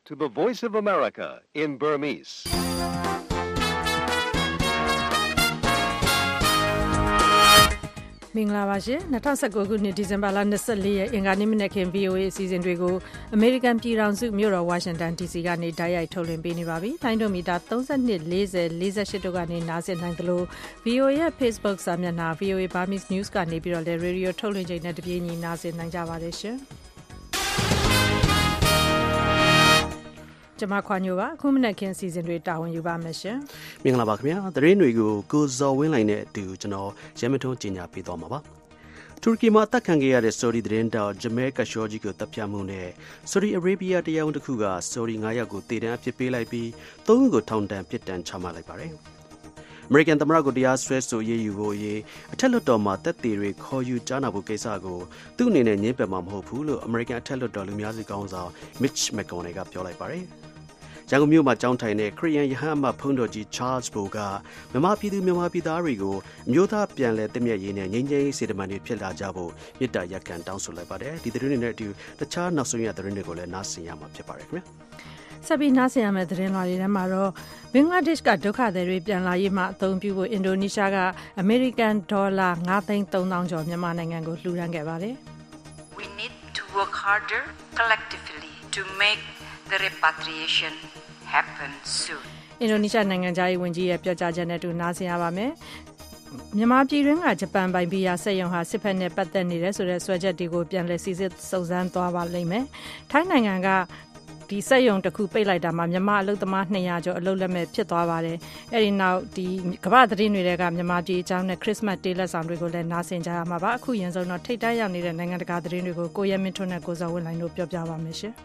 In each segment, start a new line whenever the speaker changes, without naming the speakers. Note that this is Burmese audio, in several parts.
to the Voice of America in Burmese.
။မင်္ဂလာပါရှင်2019ခုနှစ်ဒီဇင်ဘာလ24ရက်အင်္ဂါနေ့မနက်ခင်း VOA အစီအစဉ်တွေကိုအမေရိကန်ပြည်ထောင်စုမြို့တော်ဝါရှင်တန် DC ကနေတိုက်ရိုက်ထုတ်လွှင့်ပေးနေပါပြီ။လိုင်းဒိုမီတာ32 40 48တို့ကနေနားဆင်နိုင်သလို VOA ရဲ့ Facebook စာမျက်နှာ VOA Burmese News ကနေပြီးတော့လည်း Radio ထုတ်လွှင့်ချိန်နဲ့တပြေးညီနားဆင်နိုင်ကြပါတယ်ရှင်။ကျွန်မခွာညိုပါအခုမနက်ခင်းစီစဉ်တွေတာဝန်ယူပါမယ်ရှင်
မင်္ဂလာပါခင်ဗျာသတင်းတွေကိုကိုဇော်ဝင်းလိုင်းနဲ့အတူကျွန်တော်ရဲမထုံးကြီးညာပေးသွားမှာပါတူရကီမှာအသက်ခံခဲ့ရတဲ့ဆော်ဒီသတင်းတောက်ဂျမဲကရှောဂျီကိုတပ်ဖြတ်မှုနဲ့ဆော်ဒီအာရေဗီးယားတရားရုံးတစ်ခုကဆော်ဒီ9ယောက်ကိုတေတံအဖြစ်ပေးလိုက်ပြီး3ဦးကိုထောင်ဒဏ်ပြစ်ဒဏ်ချမှတ်လိုက်ပါတယ်အမေရိကန်သမ္မတကိုတရားစွဲဆိုရေးယူဖို့အထက်လွှတ်တော်မှာတပ်သေးတွေခေါ်ယူကြားနာဖို့ကိစ္စကိုသူ့အနေနဲ့ညှင်းပယ်မှာမဟုတ်ဘူးလို့အမေရိကန်အထက်လွှတ်တော်လူများစုခေါင်းဆောင် Mitch McConnell ကပြောလိုက်ပါတယ်ရန်ကုန်မြို့မှာကျောင်းထိုင်တဲ့ခရစ်ယာန်ယဟန်အမတ်ဖုန်းတော်ကြီး Charles Bo ကမြန်မာပြည်သားတွေကိုအမျိုးသားပြန်လည်တည်မြဲရေးနဲ့ငြိမ်းချမ်းရေးစေတမန်တွေဖြစ်လာကြဖို့မြစ်တာရက်ခံတောင်းဆိုလိုက်ပါတယ်ဒီသတင်းတွေနဲ့အတူတခြားနောက်ဆုံးရသတင်းတွေကိုလည်းနားဆင်ရမှာဖြစ်ပါတယ်ခင်ဗျာ
ဆက်ပြီးနားဆင်ရမယ့်သတင်းလွှာတွေထဲမှာတော့ဘင်္ဂလားဒေ့ရှ်ကဒုက္ခသည်တွေပြန်လာရေးမှာအသုံးပြုဖို့အင်ဒိုနီးရှားကအမေရိကန်ဒေါ်လာ9,300,000 ကျော်မြန်မာနိုင်ငံကိုလှူဒါန်းခဲ့ပါတယ်
We need to work harder collectively to make the repatriation happen soon.
အင်ဒိုနီးရှားနိုင်ငံသားရေးဝန်ကြီးရဲ့ပြောကြားချက်နဲ့တူနားဆင်ရပါမယ်မြန်မာပြည်တွင်းကဂျပန်ပိုင်ဘီယာစက်ရုံဟာစစ်ဖက်နဲ့ပတ်သက်နေတဲ့ဆိုတဲ့ဆွဲချက်တွေကိုပြန်လည်စစ်ဆေးစုံစမ်းသွားပါလိမ့်မယ်ထိုင်းနိုင်ငံကဒီစက်ရုံတစ်ခုပိတ်လိုက်တာမှာမြန်မာအလုပ်သမား200ကျော်အလုပ်လက်မဲ့ဖြစ်သွားပါတယ်အဲဒီနောက်ဒီကမ္ဘာသတင်းတွေကမြန်မာပြည်အကြောင်းနဲ့ခရစ်မတ်တေးလက်ဆောင်တွေကိုလည်းနားဆင်ကြရမှာပါအခုရင်ဆုံးတော့ထိတ်တန့်ရောက်နေတဲ့နိုင်ငံတကာသတင်းတွေကိုကိုရဲမင်းထွန်းနဲ့ကိုဇော်ဝင်းလိုင်းတို့ပြောပြပါမယ်ရှင်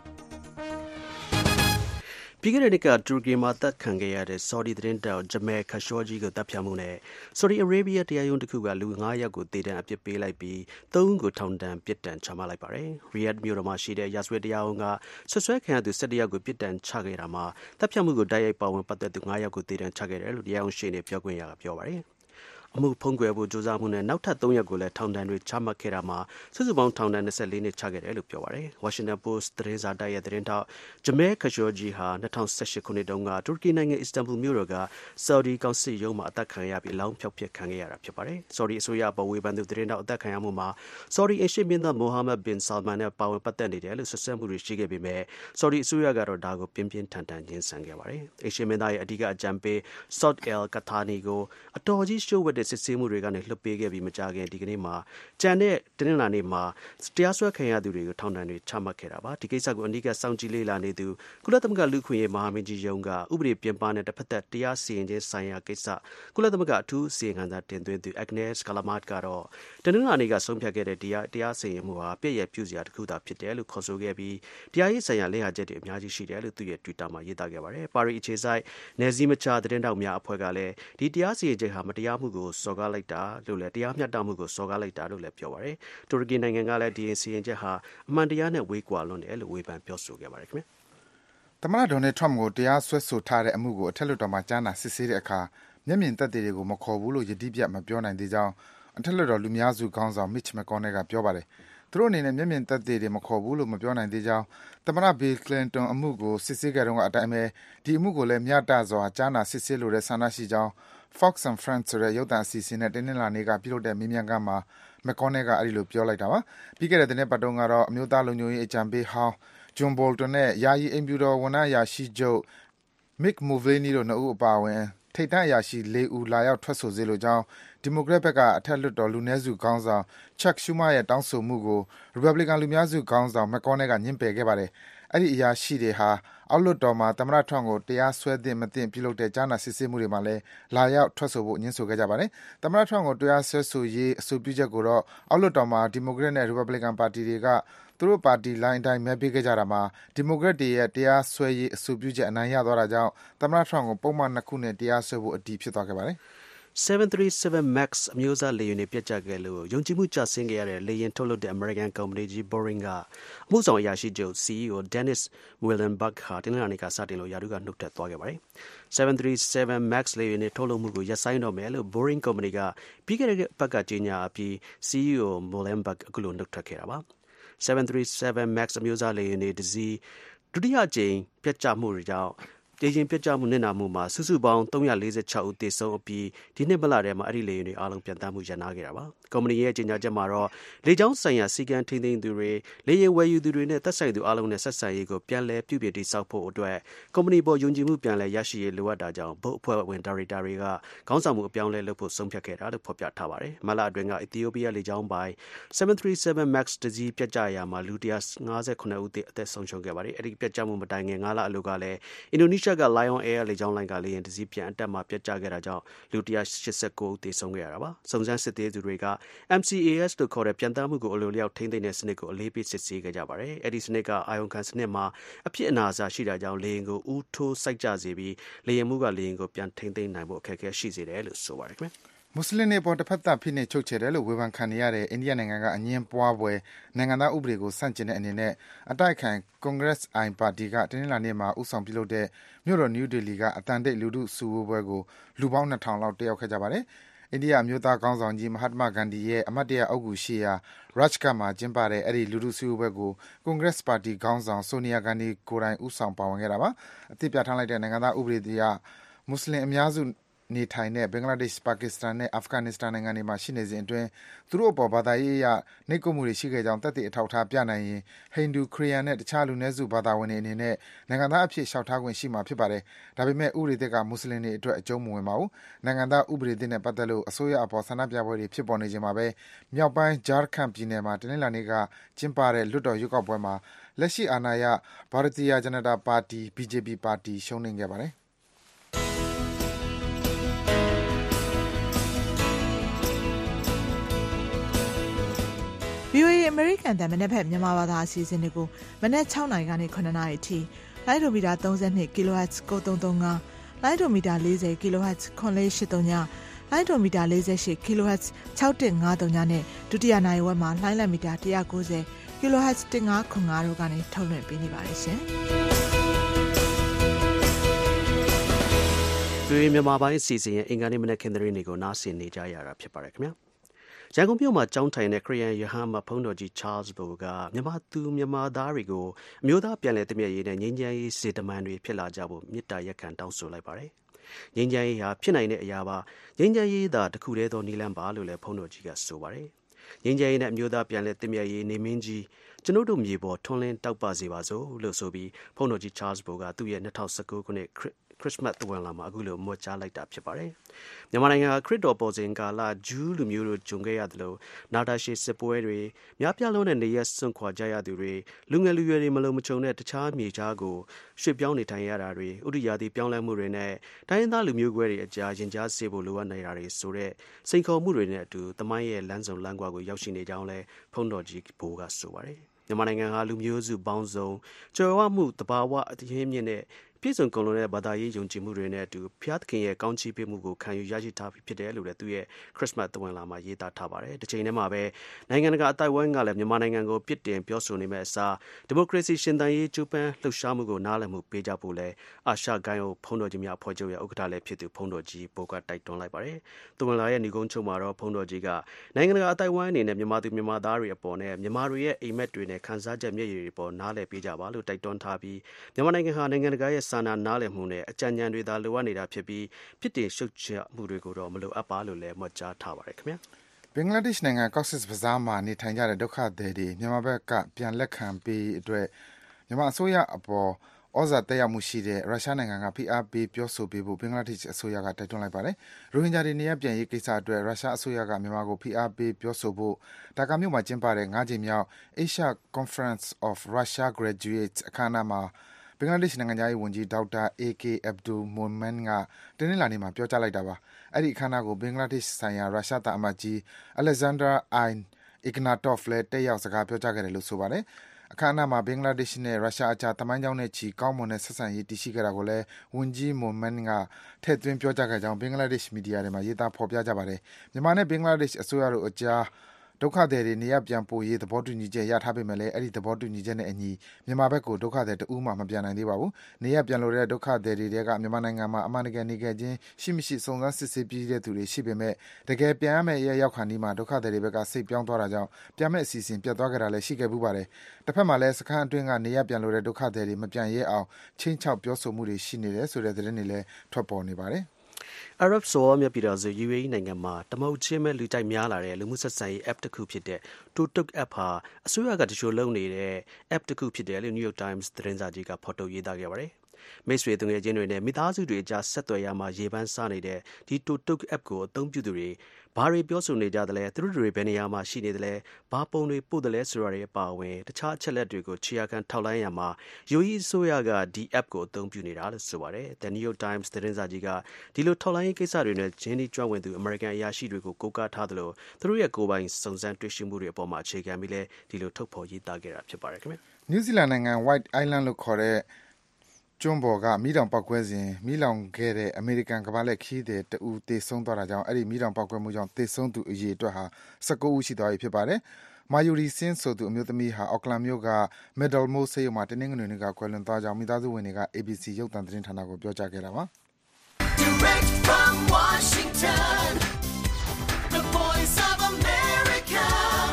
ပြီးခဲ့တဲ့နှစ်ကတူရကီမှာတပ်ခံခဲ့ရတဲ့ဆော်ဒီသတင်းတောက်ဂျမဲခါရှောဂျီကိုတပ်ဖြတ်မှုနဲ့ဆော်ဒီအာရေဗီးယားတရားရုံးတစ်ခုကလူ9ယောက်ကိုတေတံအပြစ်ပေးလိုက်ပြီး3ဦးကိုထောင်ဒဏ်ပြစ်ဒဏ်ချမှတ်လိုက်ပါတယ်။ရီယက်မြို့တော်မှာရှိတဲ့ရာဇဝတ်တရားရုံးကဆွဆွဲခံရသူ17ယောက်ကိုပြစ်ဒဏ်ချခဲ့တာမှာတပ်ဖြတ်မှုကိုတိုက်ရိုက်ပါဝင်ပတ်သက်သူ9ယောက်ကိုတေတံချခဲ့တယ်လို့တရားရုံးရှေ့နေပြောခွင့်ရကပြောပါတယ်။အမှုဖုံးကွယ်ဖို့ကြိုးစားမှုနဲ့နောက်ထပ်3ရက်ကိုလည်းထောင်ဒဏ်တွေချမှတ်ခဲ့တာမှာစုစုပေါင်းထောင်ဒဏ်24နှစ်ချခဲ့တယ်လို့ပြောပါတယ်။ Washington Post သတင်းစာတိုက်ရဲ့သတင်းထောက်ဂျမဲခရှောဂျီဟာ2018ခုနှစ်တုန်းကတူရကီနိုင်ငံအစ္စတန်ဘူလ်မြို့တော်ကဆော်ဒီကောင်စစ်ရုံးမှာအသက်ခံရပြီးလောင်းဖြောက်ဖြစ်ခံခဲ့ရတာဖြစ်ပါတယ်။ဆော်ဒီအစိုးရပေါ်ဝေဖန်သူသတင်းထောက်အသက်ခံရမှုမှာဆော်ဒီအရှင်မင်းသားမိုဟာမက်ဘင်ဆာလ်မန်နဲ့ပါဝင်ပတ်သက်နေတယ်လို့ဆွဆွဲမှုတွေရှိခဲ့ပေမဲ့ဆော်ဒီအစိုးရကတော့ဒါကိုပြင်းပြင်းထန်ထန်ညှင်းဆန်ခဲ့ပါတယ်။အရှင်မင်းသားရဲ့အဓိကအကြံပေးဆော့အယ်ကထာနီကိုအတော်ကြီးရှို့ဝှက်တဲ့စစ်ဆေးမှုတွေကနေလှုပ်ပေးခဲ့ပြီးမကြခင်ဒီကနေ့မှာကြံတဲ့တင်းနလာနေ့မှာတရားစွဲခံရသူတွေကိုထောင်ဒဏ်တွေချမှတ်ခဲ့တာပါဒီကိစ္စကိုအနီးကစောင့်ကြည့်လေ့လာနေသူကုလသမဂ္ဂလူ့ခွင့်ရေးမဟာမင်းကြီးရုံးကဥပဒေပြင်ပနဲ့တစ်ဖက်သက်တရားစီရင်ခြင်းဆိုင်ရာကိစ္စကုလသမဂ္ဂအထူးစီရင်ခံစာတင်သွင်းသူ Agnes Callamard ကတော့တင်းနလာနေ့ကဆုံးဖြတ်ခဲ့တဲ့တရားစီရင်မှုဟာပြည့်ရပြုစရာတစ်ခုသာဖြစ်တယ်လို့ခေါ်ဆိုခဲ့ပြီးတရားရေးဆိုင်ရာလေ့လာချက်တွေအများကြီးရှိတယ်လို့သူ့ရဲ့ Twitter မှာရေးသားခဲ့ပါတယ်ပါရီအခြေစိုက်နယ်စည်းမခြားသတင်းတောက်များအဖွဲ့ကလည်းဒီတရားစီရင်ချက်ဟာမတရားမှုကိုစော်ကားလိုက်တာလို့လည်းတရားမျှတမှုကိုစော်ကားလိုက်တာလို့လည်းပြောပါတယ်။တူရကီနိုင်ငံကလည်းဒီစီရင်ချက်ဟာအမှန်တရားနဲ့ဝေးကွာလွန်းတယ်လို့ဝေဖန်ပြောဆိုခဲ့ပါတယ်ခင်ဗျ
။သမ္မတဒေါ်နယ်ထရမ့်ကိုတရားစွဲဆိုထားတဲ့အမှုကိုအထက်လွှတ်တော်မှာကြားနာစစ်ဆေးတဲ့အခါမျက်မြင်သက်သေတွေကိုမခေါ်ဘူးလို့ယတိပြတ်မပြောနိုင်သေးကြောင်းအထက်လွှတ်တော်လူများစုခေါင်းဆောင် Mitch McConnell ကပြောပါတယ်။သူတို့အနေနဲ့မျက်မြင်သက်သေတွေမခေါ်ဘူးလို့မပြောနိုင်သေးကြောင်းသမ္မတဘီလ်ကလင်တန်အမှုကိုစစ်ဆေးခဲ့တုန်းကအတိုင်းပဲဒီအမှုကိုလည်းမျှတစွာကြားနာစစ်ဆေးလိုတဲ့ဆန္ဒရှိကြောင်းFox and Friends ဆိုတဲ့ရုပ်သံအစီအစဉ်နဲ့တင်းနှင်းလာနေ့ကပြုလုပ်တဲ့မေးမြန်းခန်းမှာ McConnell ကအဲဒီလိုပြောလိုက်တာပါ။ပြီးခဲ့တဲ့သတင်းပတ်တုန်းကတော့အမျိုးသားလုံခြုံရေးအကြံပေးဟောင်း John Bolton နဲ့ယာယီအိမ်ဖြူတော်ဝန်ထမ်းအရာရှိချုပ် Mick Mulvaney တို့2ဦးအပါအဝင်ထိပ်တန်းအရာရှိ4ဦးလာရောက်ထွက်ဆိုစေလိုကြောင်းဒီမိုကရက်ဘက်ကအထက်လွှတ်တော်လူနည်းစုခေါင်းဆောင် Chuck Schumer ရဲ့တောင်းဆိုမှုကို Republican လူများစုခေါင်းဆောင် McConnell ကညှင်းပယ်ခဲ့ပါတယ်။အဲဒီအရာရှိတွေဟာအောက်လွှတ်တော်မှာသမ္မတထရမ့်ကိုတရားစွဲသင့်မသင့်ပြုလုပ်တဲ့ကြားနာစစ်ဆေးမှုတွေမှာလည်းလာရောက်ထွက်ဆိုဖို့ညှင်းဆိုခဲ့ကြပါတယ်။သမ္မတထရမ့်ကိုတရားစွဲဆိုရေးအဆိုပြုချက်ကိုတော့အောက်လွှတ်တော်မှာဒီမိုကရက်နဲ့ Republican ပါတီတွေကသူတို့ပါတီလိုင်းအတိုင်းမဲပေးခဲ့ကြတာမှာဒီမိုကရက်တွေရဲ့တရားစွဲရေးအဆိုပြုချက်အနိုင်ရသွားတာကြောင့်သမ္မတထရမ့်ကိုပုံမှန်2ခုနဲ့တရားစွဲဖို့အတည်ဖြစ်သွားခဲ့ပါတယ်။
737 MAX အမျိုးအစားလေယာဉ်တွေပြတ်ကျခဲ့လို့ယုံကြည်မှုကျဆင်းခဲ့ရတဲ့လေယာဉ်ထုတ်လုပ်တဲ့ American ကုမ္ပဏီကြီး Boeing ကအမှုဆောင်အရာရှိချုပ် CEO Dennis Muilenburg ဟာတင်းလာနေကစတင်လို့ယာတုကနှုတ်ထွက်သွားခဲ့ပါတယ်။ 737 MAX လေယာဉ်တွေထုတ်လုပ်မှုကိုရပ်ဆိုင်းတော့မယ်လို့ Boeing ကုမ္ပဏီကပြီးခဲ့တဲ့ဘက်ကကြေညာအပြီး CEO Muilenburg အခုလိုနှုတ်ထွက်ခဲ့တာပါ။ 737 MAX အမျိုးအစားလေယာဉ်တွေတစ်စီးဒုတိယကြိမ်ပြတ်ကျမှုတွေကြောင့်တေရင်ပြတ်ကျမှုနစ်နာမှုမှာစုစုပေါင်း346ဦးသေဆုံးအပြီးဒီနှစ်မလထဲမှာအဲ့ဒီလေယာဉ်တွေအားလုံးပြန်တမ်းမှုရနာခဲ့တာပါကုမ္ပဏီရဲ့ကြေညာချက်မှာတော့လေကြောင်းဆိုင်ရာစီကံထိန်းသိမ်းသူတွေလေယာဉ်ဝယ်ယူသူတွေနဲ့သက်ဆိုင်သူအားလုံးနဲ့ဆက်ဆံရေးကိုပြန်လည်ပြုပြင်တည်ဆောက်ဖို့အတွက်ကုမ္ပဏီပေါ်ယုံကြည်မှုပြန်လည်ရရှိရေးလိုအပ်တာကြောင့်ဘုတ်အဖွဲ့ဝင်ဒါရိုက်တာတွေကခေါင်းဆောင်မှုအပြောင်းလဲလုပ်ဖို့ဆုံးဖြတ်ခဲ့တာလို့ဖော်ပြထားပါတယ်မလအတွင်းကအီသီယိုးပီးယားလေကြောင်းပိုင်737 MAX တစီးပြတ်ကျရာမှာလူ159ဦးအသက်ဆုံးရှုံးခဲ့ပါတယ်အဲ့ဒီပြတ်ကျမှုမတိုင်ခင်9လအလိုကလည်းအင်ဒိုနီးရှားက Lion Air လေကြောင်းလိုင်းကလေယာဉ်တစီးပြန်အတက်မှာပြတ်ကျခဲ့တာကြောင့်လူ189ဦးသေဆုံးခဲ့ရတာပါစုံစမ်းစစ်ဆေးသူတွေက MCAS လို့ခေါ်တဲ့ပြန်တမ်းမှုကိုအလိုလျောက်ထိန်းသိမ်းတဲ့စနစ်ကိုအလေးပေးစစ်ဆေးခဲ့ကြပါတယ်အဲ့ဒီစနစ်ကအာယုံခံစနစ်မှာအဖြစ်အနာအဆရှိတာကြောင့်လေယာဉ်ကိုဦးထိုးစိုက်ကြစေပြီးလေယာဉ်မှုကလေယာဉ်ကိုပြန်ထိန်းသိမ်းနိုင်ဖို့အခက်အခဲရှိစေတယ်လို့ဆိုပါတယ်ခင်ဗျ
မွတ်စလင်တွေပေါ်တစ်ဖက်သက်ဖိနှိပ်ချုပ်ချယ်တယ်လို့ဝေဖန်ခံနေရတဲ့အိန္ဒိယနိုင်ငံကအငင်းပွားပွဲနိုင်ငံသားဥပဒေကိုစန့်ကျင်တဲ့အနေနဲ့အတိုက်အခံ Congress I ပါတီကတင်းနှလာနေ့မှာဥဆောင်ပြုလုပ်တဲ့မြို့တော်နယူးဒေလီကအတန်တိတ်လူထုစုဝေးပွဲကိုလူပေါင်း2000လောက်တက်ရောက်ခဲ့ကြပါတယ်။အိန္ဒိယအမျိုးသားခေါင်းဆောင်ကြီးမဟာတမဂန္ဒီရဲ့အမတ်တရအုပ်ဂူရှိရာ Rajghat မှာကျင်းပတဲ့အဲ့ဒီလူထုစုဝေးပွဲကို Congress ပါတီခေါင်းဆောင်ဆိုနီယာဂန္ဒီကိုယ်တိုင်ဦးဆောင်ပါဝင်ခဲ့တာပါ။အသစ်ပြဋ္ဌာန်းလိုက်တဲ့နိုင်ငံသားဥပဒေအရမွတ်စလင်အများစုနေထိုင်တဲ့ဘင်္ဂလားဒေ့ရှ်ပါကစ္စတန်နဲ့အာဖဂန်နစ္စတန်နိုင်ငံတွေမှာရှိနေစဉ်အတွင်းသူတို့အပေါ်ဘာသာရေးအရနှိပ်ကွပ်မှုတွေရှိခဲ့ကြောင်းသက်သေအထောက်အထားပြနိုင်ရင်ဟိန္ဒူခရစ်ယာန်နဲ့တခြားလူနည်းစုဘာသာဝင်တွေအနေနဲ့နိုင်ငံသားအဖြစ်လျှောက်ထားခွင့်ရှိမှာဖြစ်ပါတယ်ဒါပေမဲ့ဥပဒေသစ်ကမွတ်စလင်တွေအတွက်အကျုံးမဝင်ပါဘူးနိုင်ငံသားဥပဒေသစ်နဲ့ပတ်သက်လို့အစိုးရအပေါ်ဆန္ဒပြပွဲတွေဖြစ်ပေါ်နေချိန်မှာပဲမြောက်ပိုင်း Jharkhand ပြည်နယ်မှာတနင်္လာနေ့ကကျင်းပတဲ့လွှတ်တော်ရွေးကောက်ပွဲမှာလက်ရှိအာဏာရ Bharatiya Janata Party BJP ပါတီရှုံးနိမ့်ခဲ့ပါတယ်
VOA အမေရိကန်တန်မနေ့ဖက်မြန်မာဘာသာအစီအစဉ်တွေကိုမနေ့6နာရီကနေ9နာရီအထိလိုင်းဒိုမီတာ32 kHz 9335လိုင်းဒိုမီတာ40 kHz 9483ညလိုင်းဒိုမီတာ48 kHz 6153ညနဲ့ဒုတိယနိုင်ဝက်မှာလိုင်းလက်မီတာ190 kHz 1505တို့ကနေထုတ်လွှင့်ပေးနေပါတယ်ရှင်
။VOA မြန်မာပိုင်းအစီအစဉ်ရဲ့အင်္ဂါနေ့မနက်ခင်းသတင်းတွေကိုနားဆင်နေကြရတာဖြစ်ပါတယ်ခင်ဗျာ။ရန်ကုန်မြို့မှာကျောင်းထိုင်တဲ့ခရစ်ယာန်ယဟန်မဘုန်းတော်ကြီး Charles Bo ကမြန်မာသားတွေကိုအမျိုးသားပြန်လည်တည်မြဲရေးနဲ့ငြိမ်းချမ်းရေးစေတမန်တွေဖြစ်လာကြဖို့မေတ္တာရက်ခံတောင်းဆိုလိုက်ပါတယ်။ငြိမ်းချမ်းရေးဟာဖြစ်နိုင်တဲ့အရာပါငြိမ်းချမ်းရေးသာတစ်ခုတည်းသောနည်းလမ်းပါလို့လည်းဘုန်းတော်ကြီးကဆိုပါတယ်။ငြိမ်းချမ်းရေးနဲ့အမျိုးသားပြန်လည်တည်မြဲရေးနေမင်းကြီးကျွန်တို့မြေပေါ်ထွန်းလင်းတောက်ပစေပါစို့လို့ဆိုပြီးဘုန်းတော်ကြီး Charles Bo ကသူ့ရဲ့2019ခုနှစ်ခရစ်စမတ်သဝဏ်လာမှာအခုလိုမွတ်ကြားလိုက်တာဖြစ်ပါတယ်။မြန်မာနိုင်ငံခရစ်တော်ပေါ်စဉ်ကာလဂျူးလူမျိုးတို့ဂျုံခဲ့ရတယ်လို့နာတာရှည်စစ်ပွဲတွေများပြားလုံးတဲ့နေရက်စွန့်ခွာကြရသူတွေလူငယ်လူရွယ်တွေမလုံးမချုံတဲ့တခြားမြေခြားကိုရွှေ့ပြောင်းနေထိုင်ရတာတွေဥဒိယာတိပြောင်းလဲမှုတွေနဲ့တိုင်းရင်းသားလူမျိုးကွဲတွေအကြားရင်ကြားစေဖို့လိုအပ်နေတာတွေဆိုတဲ့စိန်ခေါ်မှုတွေနဲ့အတူသမိုင်းရဲ့လမ်းစုံလမ်းကွာကိုရောက်ရှိနေကြောင်းလဲဖုန်းတော်ကြီးဘိုးကဆိုပါတယ်။မြန်မာနိုင်ငံဟာလူမျိုးစုပေါင်းစုံကျော်ဝမှုတဘာဝအရင်းမြစ်နဲ့ပြည့်စုံကုန်လုံးတဲ့ဘာသာရေးယုံကြည်မှုတွေနဲ့အတူဖျားသခင်ရဲ့ကောင်းချီးပေးမှုကိုခံယူရရှိထားပြီးဖြစ်တယ်လို့လည်းသူရဲ့ခရစ်စမတ်သဝဏ်လာမှာရေးသားထားပါတယ်။တစ်ချိန်တည်းမှာပဲနိုင်ငံတကာအသိုက်အဝန်းကလည်းမြန်မာနိုင်ငံကိုပြစ်တင်ပြောဆိုနေမဲ့အစားဒီမိုကရေစီရှင်သန်ရေးကြိုးပမ်းလှုပ်ရှားမှုကိုနားလည်မှုပေးကြဖို့လဲအာရှဂိုင်းအိုဖုန်းတော်ကြီးများအဖွဲ့ချုပ်ရဲ့ဥက္ကဋ္ဌလည်းဖြစ်သူဖုန်းတော်ကြီးဘိုကတိုက်တွန်းလိုက်ပါတယ်။သဝဏ်လာရဲ့ညီကုန်းချုပ်မှာတော့ဖုန်းတော်ကြီးကနိုင်ငံတကာအသိုက်အဝန်းအနေနဲ့မြန်မာသူမြန်မာသားတွေအပေါ်နဲ့မြန်မာတွေရဲ့အိမ်မက်တွေနဲ့ခံစားချက်မျက်ရည်တွေပေါ်နားလည်ပေးကြပါလို့တိုက်တွန်းထားပြီးမြန်မာနိုင်ငံဟာနိုင်ငံတကာရဲ့စာနာနားလည်မှုနဲ့အကြံဉာဏ်တွေသာလိုအပ်နေတာဖြစ်ပြီးဖြစ်တင်ရှုပ်ချမှုတွေကိုတော့မလိုအပ်ပါလို့လည်းမှတ်ကြားထားပါတယ်ခင်ဗျာ
ဘင်္ဂလားဒေ့ရှ်နိုင်ငံ Cox's Bazar မှာနေထိုင်ကြတဲ့ဒုက္ခသည်တွေမြန်မာဘက်ကပြန်လက်ခံပေးအတွက်မြန်မာအစိုးရအပေါ်ဩဇာတက်ရောက်မှုရှိတဲ့ရုရှားနိုင်ငံကဖိအားပေးပြောဆိုပေးဖို့ဘင်္ဂလားဒေ့ရှ်အစိုးရကတိုက်တွန်းလိုက်ပါတယ်။ရိုဟင်ဂျာတွေနေရပ်ပြန်ရေးကိစ္စအတွက်ရုရှားအစိုးရကမြန်မာကိုဖိအားပေးပြောဆိုဖို့ဒါကာမြို့မှာကျင်းပတဲ့9ကြိမ်မြောက် Asia Conference of Russia Graduates အခမ်းအနားမှာဘင်္ဂလားဒေ့ရှ်နိုင်ငံသားရေးဝန်ကြီးဒေါက်တာ AK Abdul Momen ကတင်းနှလာနေ့မှာပြောကြားလိုက်တာပါ။အဲ့ဒီအခမ်းအနားကိုဘင်္ဂလားဒေ့ရှ်ဆိုင်ရာရုရှားသားအမတ်ကြီး Alexander I Ignatov လည်းတက်ရောက်စကားပြောကြားခဲ့တယ်လို့ဆိုပါတယ်။အခမ်းအနားမှာဘင်္ဂလားဒေ့ရှ်နဲ့ရုရှားအကြားတမိုင်းကြောင်းနဲ့ချီကောင်းမွန်တဲ့ဆက်ဆံရေးတည်ရှိခဲ့တာကိုလည်းဝန်ကြီး Momen ကထည့်သွင်းပြောကြားခဲ့ကြောင်းဘင်္ဂလားဒေ့ရှ်မီဒီယာတွေမှာရေးသားဖော်ပြကြပါတယ်။မြန်မာနဲ့ဘင်္ဂလားဒေ့ရှ်အစိုးရတို့အကြားဒုက္ခသည်တွေနေရပြန်ပို့ရေးသဘောတူညီချက်ရထားပေမဲ့လည်းအဲ့ဒီသဘောတူညီချက်နဲ့အညီမြန်မာဘက်ကိုဒုက္ခသည်တဦးမှမပြန်နိုင်သေးပါဘူး။နေရပြန်လို့တဲ့ဒုက္ခသည်တွေကမြန်မာနိုင်ငံမှာအမှန်တကယ်နေခဲ့ခြင်းရှိမရှိစုံစမ်းစစ်ဆေးပြီးတဲ့သူတွေရှိပေမဲ့တကယ်ပြန်ရမယ့်ရောက်ခါနီးမှာဒုက္ခသည်တွေဘက်ကစိတ်ပြောင်းသွားတာကြောင့်ပြန်မဲ့အစီအစဉ်ပြတ်သွားကြတာလည်းရှိခဲ့ပူပါတယ်။တစ်ဖက်မှာလည်းစခန်းအတွင်းကနေရပြန်လို့တဲ့ဒုက္ခသည်တွေမပြန်ရဲအောင်ချင်းချောက်ပြောဆိုမှုတွေရှိနေတယ်ဆိုတဲ့သတင်းတွေလည်းထွက်ပေါ်နေပါတယ်။
Arab စောမြပြည်တော်စု UAE နိုင်ငံမှာတမုတ်ချင်းမဲ့လူကြိုက်များလာတဲ့လူမှုဆက်ဆံရေး app တစ်ခုဖြစ်တဲ့ TikTok app ဟာအစိုးရကတချို့လုပ်နေတဲ့ app တစ်ခုဖြစ်တယ်လို့ New York Times သတင်းစာကြီးကဖော်ထုတ်ရေးသားခဲ့ပါတယ်။မိတ်ဆွေသူငယ်ချင်းတွေနဲ့မိသားစုတွေအကြားဆက်သွယ်ရမှာရေပန်းစားနေတဲ့ဒီ TikTok app ကိုအသုံးပြုသူတွေဘာတွေပြောဆိုနေကြသလဲသူတို့တွေဘယ်နေရာမှာရှိနေသလဲဘာပုံတွေပို့တယ်လဲဆိုတာတွေအပါအဝင်တခြားအချက်လက်တွေကိုခြေရာခံထောက်လိုင်းရမှာ UAE အစိုးရကဒီ app ကိုအသုံးပြုနေတာလို့ဆိုပါတယ်။ The New York Times သတင်းစာကြီးကဒီလိုထောက်လိုင်းရေးကိစ္စတွေနဲ့ဂျင်းဒီကျွမ်းဝင်သူ American အရာရှိတွေကိုကိုးကားထားသလိုသူတို့ရဲ့ကိုယ်ပိုင်စုံစမ်းတွေ့ရှိမှုတွေအပေါ်မှာအခြေခံပြီးလဲဒီလိုထုတ်ဖော်ရေးသားခဲ့တာဖြစ်ပါတယ်ခင်ဗျ။
နယူးဇီလန်နိုင်ငံ White Island လို့ခေါ်တဲ့ကျွန်းပေါ်ကမီးတောင်ပေါက်ကွဲစဉ်မီးလောင်ခဲ့တဲ့အမေရိကန်ကမ္ဘာလှည့်ခရီးသည်တဦးသေဆုံးသွားတာကြောင့်အဲ့ဒီမီးတောင်ပေါက်ကွဲမှုကြောင့်သေဆုံးသူအရေအတွက်ဟာ19ဦးရှိသွားပြီဖြစ်ပါတယ်။ Mayuri Singh ဆိုသူအမျိုးသမီးဟာ Auckland မြို့က Meadowmore ဆေးရုံမှာတနင်္ဂနွေနေ့ကကွယ်လွန်သွားကြောင်းမိသားစုဝင်တွေက ABC ရုပ်သံသတင်းဌာနကိုပြောကြားခဲ့တာပါ။
Direct from Washington, the voice of America,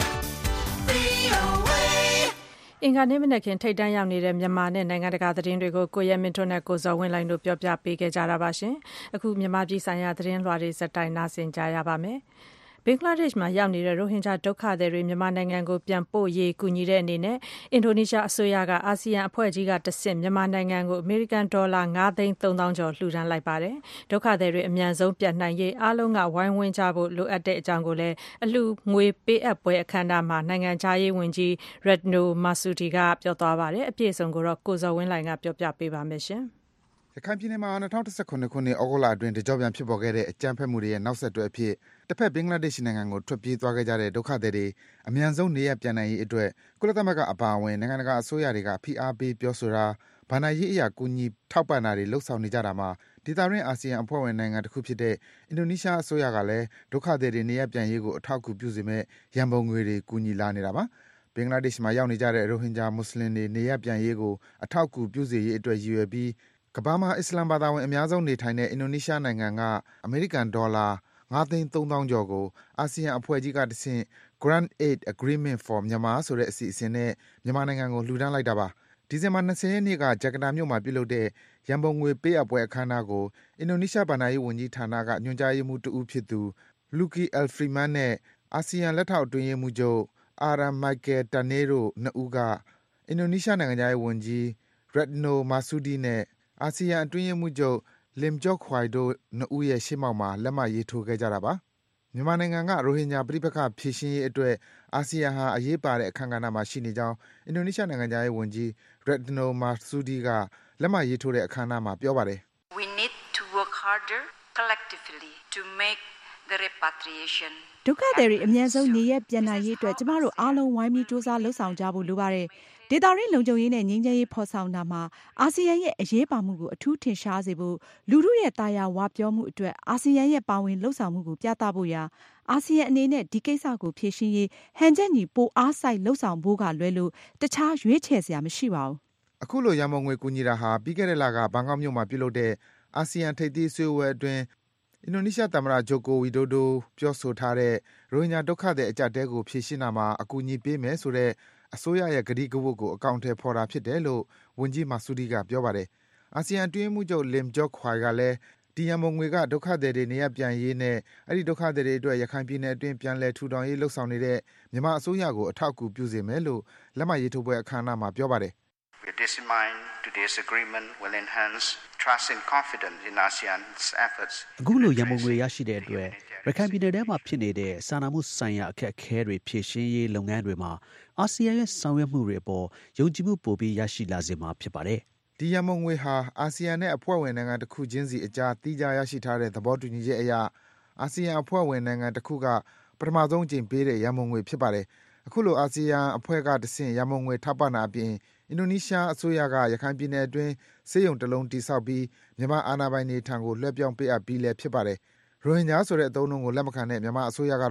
VOA.
အင်္ဂါနေ့မနက်ခင်းထိတ်တန့်ရောက်နေတဲ့မြန်မာနဲ့နိုင်ငံတကာသတင်းတွေကိုကိုရဲမင်းထွန်းနဲ့ကိုဇော်ဝင်းလိုင်းတို့ပြောပြပေးခဲ့ကြတာပါရှင်။အခုမြန်မာပြည်ဆိုင်ရာသတင်းလွှာတွေစက်တိုင်းနားဆင်ကြရပါမယ်။ဘင်္ဂလားဒေ့ရှ်မှာရောက်နေတဲ့ရိုဟင်ဂျာဒုက္ခသည်တွေမြန်မာနိုင်ငံကိုပြန်ပို့ရေးကူညီတဲ့အနေနဲ့အင်ဒိုနီးရှားအစိုးရကအာဆီယံအဖွဲ့ကြီးကတဆင့်မြန်မာနိုင်ငံကိုအမေရိကန်ဒေါ်လာ9,300,000 ကျော်လှူဒန်းလိုက်ပါတယ်။ဒုက္ခသည်တွေအမြန်ဆုံးပြန်နိုင်ရေးအားလုံးကဝိုင်းဝန်းကြဖို့လိုအပ်တဲ့အကြောင်းကိုလည်းအလှူငွေပေးအပ်ပွဲအခမ်းအနားမှာနိုင်ငံခြားရေးဝန်ကြီး Retno Marsudi ကပြောသွားပါတယ်။အပြည့်အစုံကိုတော့ကိုဇော်ဝင်းလှိုင်ကပြောပြပေးပါမယ်ရှင်။
ရခိုင်ပြည်နယ်မှာ2019ခုနှစ်ဩဂုတ်လအတွင်းတကြော့ပြန်ဖြစ်ပေါ်ခဲ့တဲ့အကြမ်းဖက်မှုတွေရဲ့နောက်ဆက်တွဲအဖြစ်တစ်ဖက်ဘင်္ဂလားဒေ့ရှ်နိုင်ငံကိုထွက်ပြေးသွားခဲ့ကြတဲ့ဒုက္ခသည်တွေအမြန်ဆုံးနေရပ်ပြန်နိုင်ရေးအတွက်ကုလသမဂ္ဂအပါအဝင်နိုင်ငံတကာအစိုးရတွေကဖိအားပေးပြောဆိုတာဗဏ္ဍာရေးအရာကူညီထောက်ပံ့တာတွေလှုပ်ဆောင်နေကြတာမှာဒေသတွင်းအာဆီယံအဖွဲ့ဝင်နိုင်ငံတစ်ခုဖြစ်တဲ့အင်ဒိုနီးရှားအစိုးရကလည်းဒုက္ခသည်တွေနေရပ်ပြန်ရေးကိုအထောက်အကူပြုစေမဲ့ရန်ပုံငွေတွေကူညီလာနေတာပါ။ဘင်္ဂလားဒေ့ရှ်မှာရောက်နေကြတဲ့ရိုဟင်ဂျာမွတ်စလင်တွေနေရပ်ပြန်ရေးကိုအထောက်အကူပြုစေရေးအတွက်ရည်ရွယ်ပြီးကမ္ဘာမှာအစ္စလာမ်ဘာသာဝင်အများဆုံးနေထိုင်တဲ့အင်ဒိုနီးရှားနိုင်ငံကအမေရိကန်ဒေါ်လာ9,300,000 ကျော်ကိုအာဆီယံအဖွဲ့ကြီးကတဆင့် Grant Aid Agreement for Myanmar ဆိုတဲ့အစီအစဉ်နဲ့မြန်မာနိုင်ငံကိုလှူဒန်းလိုက်တာပါ။ဒီဇင်ဘာ20ရက်နေ့ကဂျကာတာမြို့မှာပြုလုပ်တဲ့ရန်ပုံငွေပေးအပ်ပွဲအခမ်းအနားကိုအင်ဒိုနီးရှားဘဏ္ဍာရေးဝန်ကြီးဌာနကညွှန်ကြားရေးမှူးတဦးဖြစ်သူ Lucky Alfreeman နဲ့အာဆီယံလက်ထောက်အတွင်းရေးမှူးချုပ် Aram Michael Tanney တို့နှစ်ဦးကအင်ဒိုနီးရှားနိုင်ငံခြားရေးဝန်ကြီး Retno Marsudi နဲ့အာဆီယံအတွင်းရေးမှူးချုပ် Lim Jock Hoi တို့နှစ်ဦးရဲ့ရှေ့မှောက်မှာလက်မှတ်ရေးထိုးခဲ့ကြတာပါ။မြန်မာနိုင်ငံကရိုဟင်ဂျာပဋိပက္ခဖြေရှင်းရေးအတွက်အာဆီယံဟာအရေးပါတဲ့အခန်းကဏ္ဍမှာရှိနေကြောင်းအင်ဒိုနီးရှားနိုင်ငံခြားရေးဝန်ကြီး Retno Marsudi ကလက်မှတ်ရေးထိုးတဲ့အခမ်းအနားမှာပြောပါတယ်။
We need to work harder collectively to make the repatriation
ဒုက္ခသည်တွေအများဆုံးနေရပြန်နိုင်ရေးအတွက်ကျမတို့အားလုံးဝိုင်းပြီးစူးစမ်းလှုပ်ဆောင်ကြဖို့လိုပါတယ်။ဒေသရင်းလုံခြုံရေးနဲ့ငြိမ်းချမ်းရေးဖော်ဆောင်တာမှာအာဆီယံရဲ့အရေးပါမှုကိုအထူးထင်ရှားစေဖို့လူထုရဲ့တာယာဝပြောမှုအတွက်အာဆီယံရဲ့ပါဝင်လှုပ်ဆောင်မှုကိုပြသဖို့ရာအာဆီယံအနေနဲ့ဒီကိစ္စကိုဖြေရှင်းရေးဟန်ချက်ညီပိုအားစိုက်လှုပ်ဆောင်ဖို့ကလွဲလို့တခြားရွေးချယ်စရာမရှိပါဘူး
။အခုလိုရန်ပုံငွေကူညီတာဟာပြီးခဲ့တဲ့လကဘန်ကောက်မြို့မှာပြုလုပ်တဲ့အာဆီယံထိပ်သီးဆွေးနွေးပွဲအတွင်းအင်ဒိုနီးရှားသမ္မတဂျိုကိုဝီဒိုဒိုပြောဆိုထားတဲ့ရိုဟင်ဂျာဒုက္ခသည်အကျပ်တဲကိုဖြေရှင်းတာမှာအကူအညီပေးမယ်ဆိုတဲ့အစိုးရရဲ့ကတိကဝတ်ကိုအကောင့်ထဲဖော်တာဖြစ်တယ်လို့ဝန်ကြီးမာဆူဒီကပြောပါတယ်။အာဆီယံအတွင်းမှုချုပ် Lim Jock Hoi ကလည်းဒီရန်ပုံငွေကဒုက္ခသည်တွေနေရပ်ပြန်ရေးနဲ့အဲ့ဒီဒုက္ခသည်တွေအတွက်ရခိုင်ပြည်နယ်အတွင်းပြန်လည်ထူထောင်ရေးလှုပ်ဆောင်နေတဲ့မြန်မာအစိုးရကိုအထောက်အကူပြုစေမယ်လို့လက်မှတ်ရေးထိုးပွဲအခမ်းအနားမှာပြောပါတယ်
။ With this in mind, today's agreement will enhance trust and confidence in ASEAN's efforts.
အခုလိုရန်ပုံငွေရရှိတဲ့အတွက်ရခိုင်ပြည်နယ်ထဲမှာဖြစ်နေတဲ့စာနာမှုဆိုင်ရာအခက်အခဲတွေဖြေရှင်းရေးလုပ်ငန်းတွေမှာအာဆီယံရဲ့ဆောင်ရွက်မှုတွေအပေါ်ယုံကြည်မှုပိုပြီးရရှိလာစေမှာဖြစ်ပါတယ်
။ဒီရန်ပုံငွေဟာအာဆီယံနဲ့အဖွဲ့ဝင်နိုင်ငံတစ်ခုချင်းစီအကြားသီးခြားရရှိထားတဲ့သဘောတူညီချက်အရအာဆီယံအဖွဲ့ဝင်နိုင်ငံတစ်ခုကပထမဆုံးအကြိမ်ပေးတဲ့ရန်ပုံငွေဖြစ်ပါတယ်။အခုလိုအာဆီယံအဖွဲ့ကတဆင့်ရန်ပုံငွေထောက်ပံ့တာအပြင်အင်ဒိုနီးရှားအစိုးရကရခိုင်ပြည်နယ်အတွင်းဆေးရုံတစ်လုံးတည်ဆောက်ပြီးမြန်မာအာဏာပိုင်တွေထံကိုလွှဲပြောင်းပေးအပ်ပြီးလည်းဖြစ်ပါတယ်။ရိုဟင်ဂျာဆိုတဲ့အသုံးအနှုန်းကိုလက်မခံတဲ့မြန်မာအစိုးရကတော့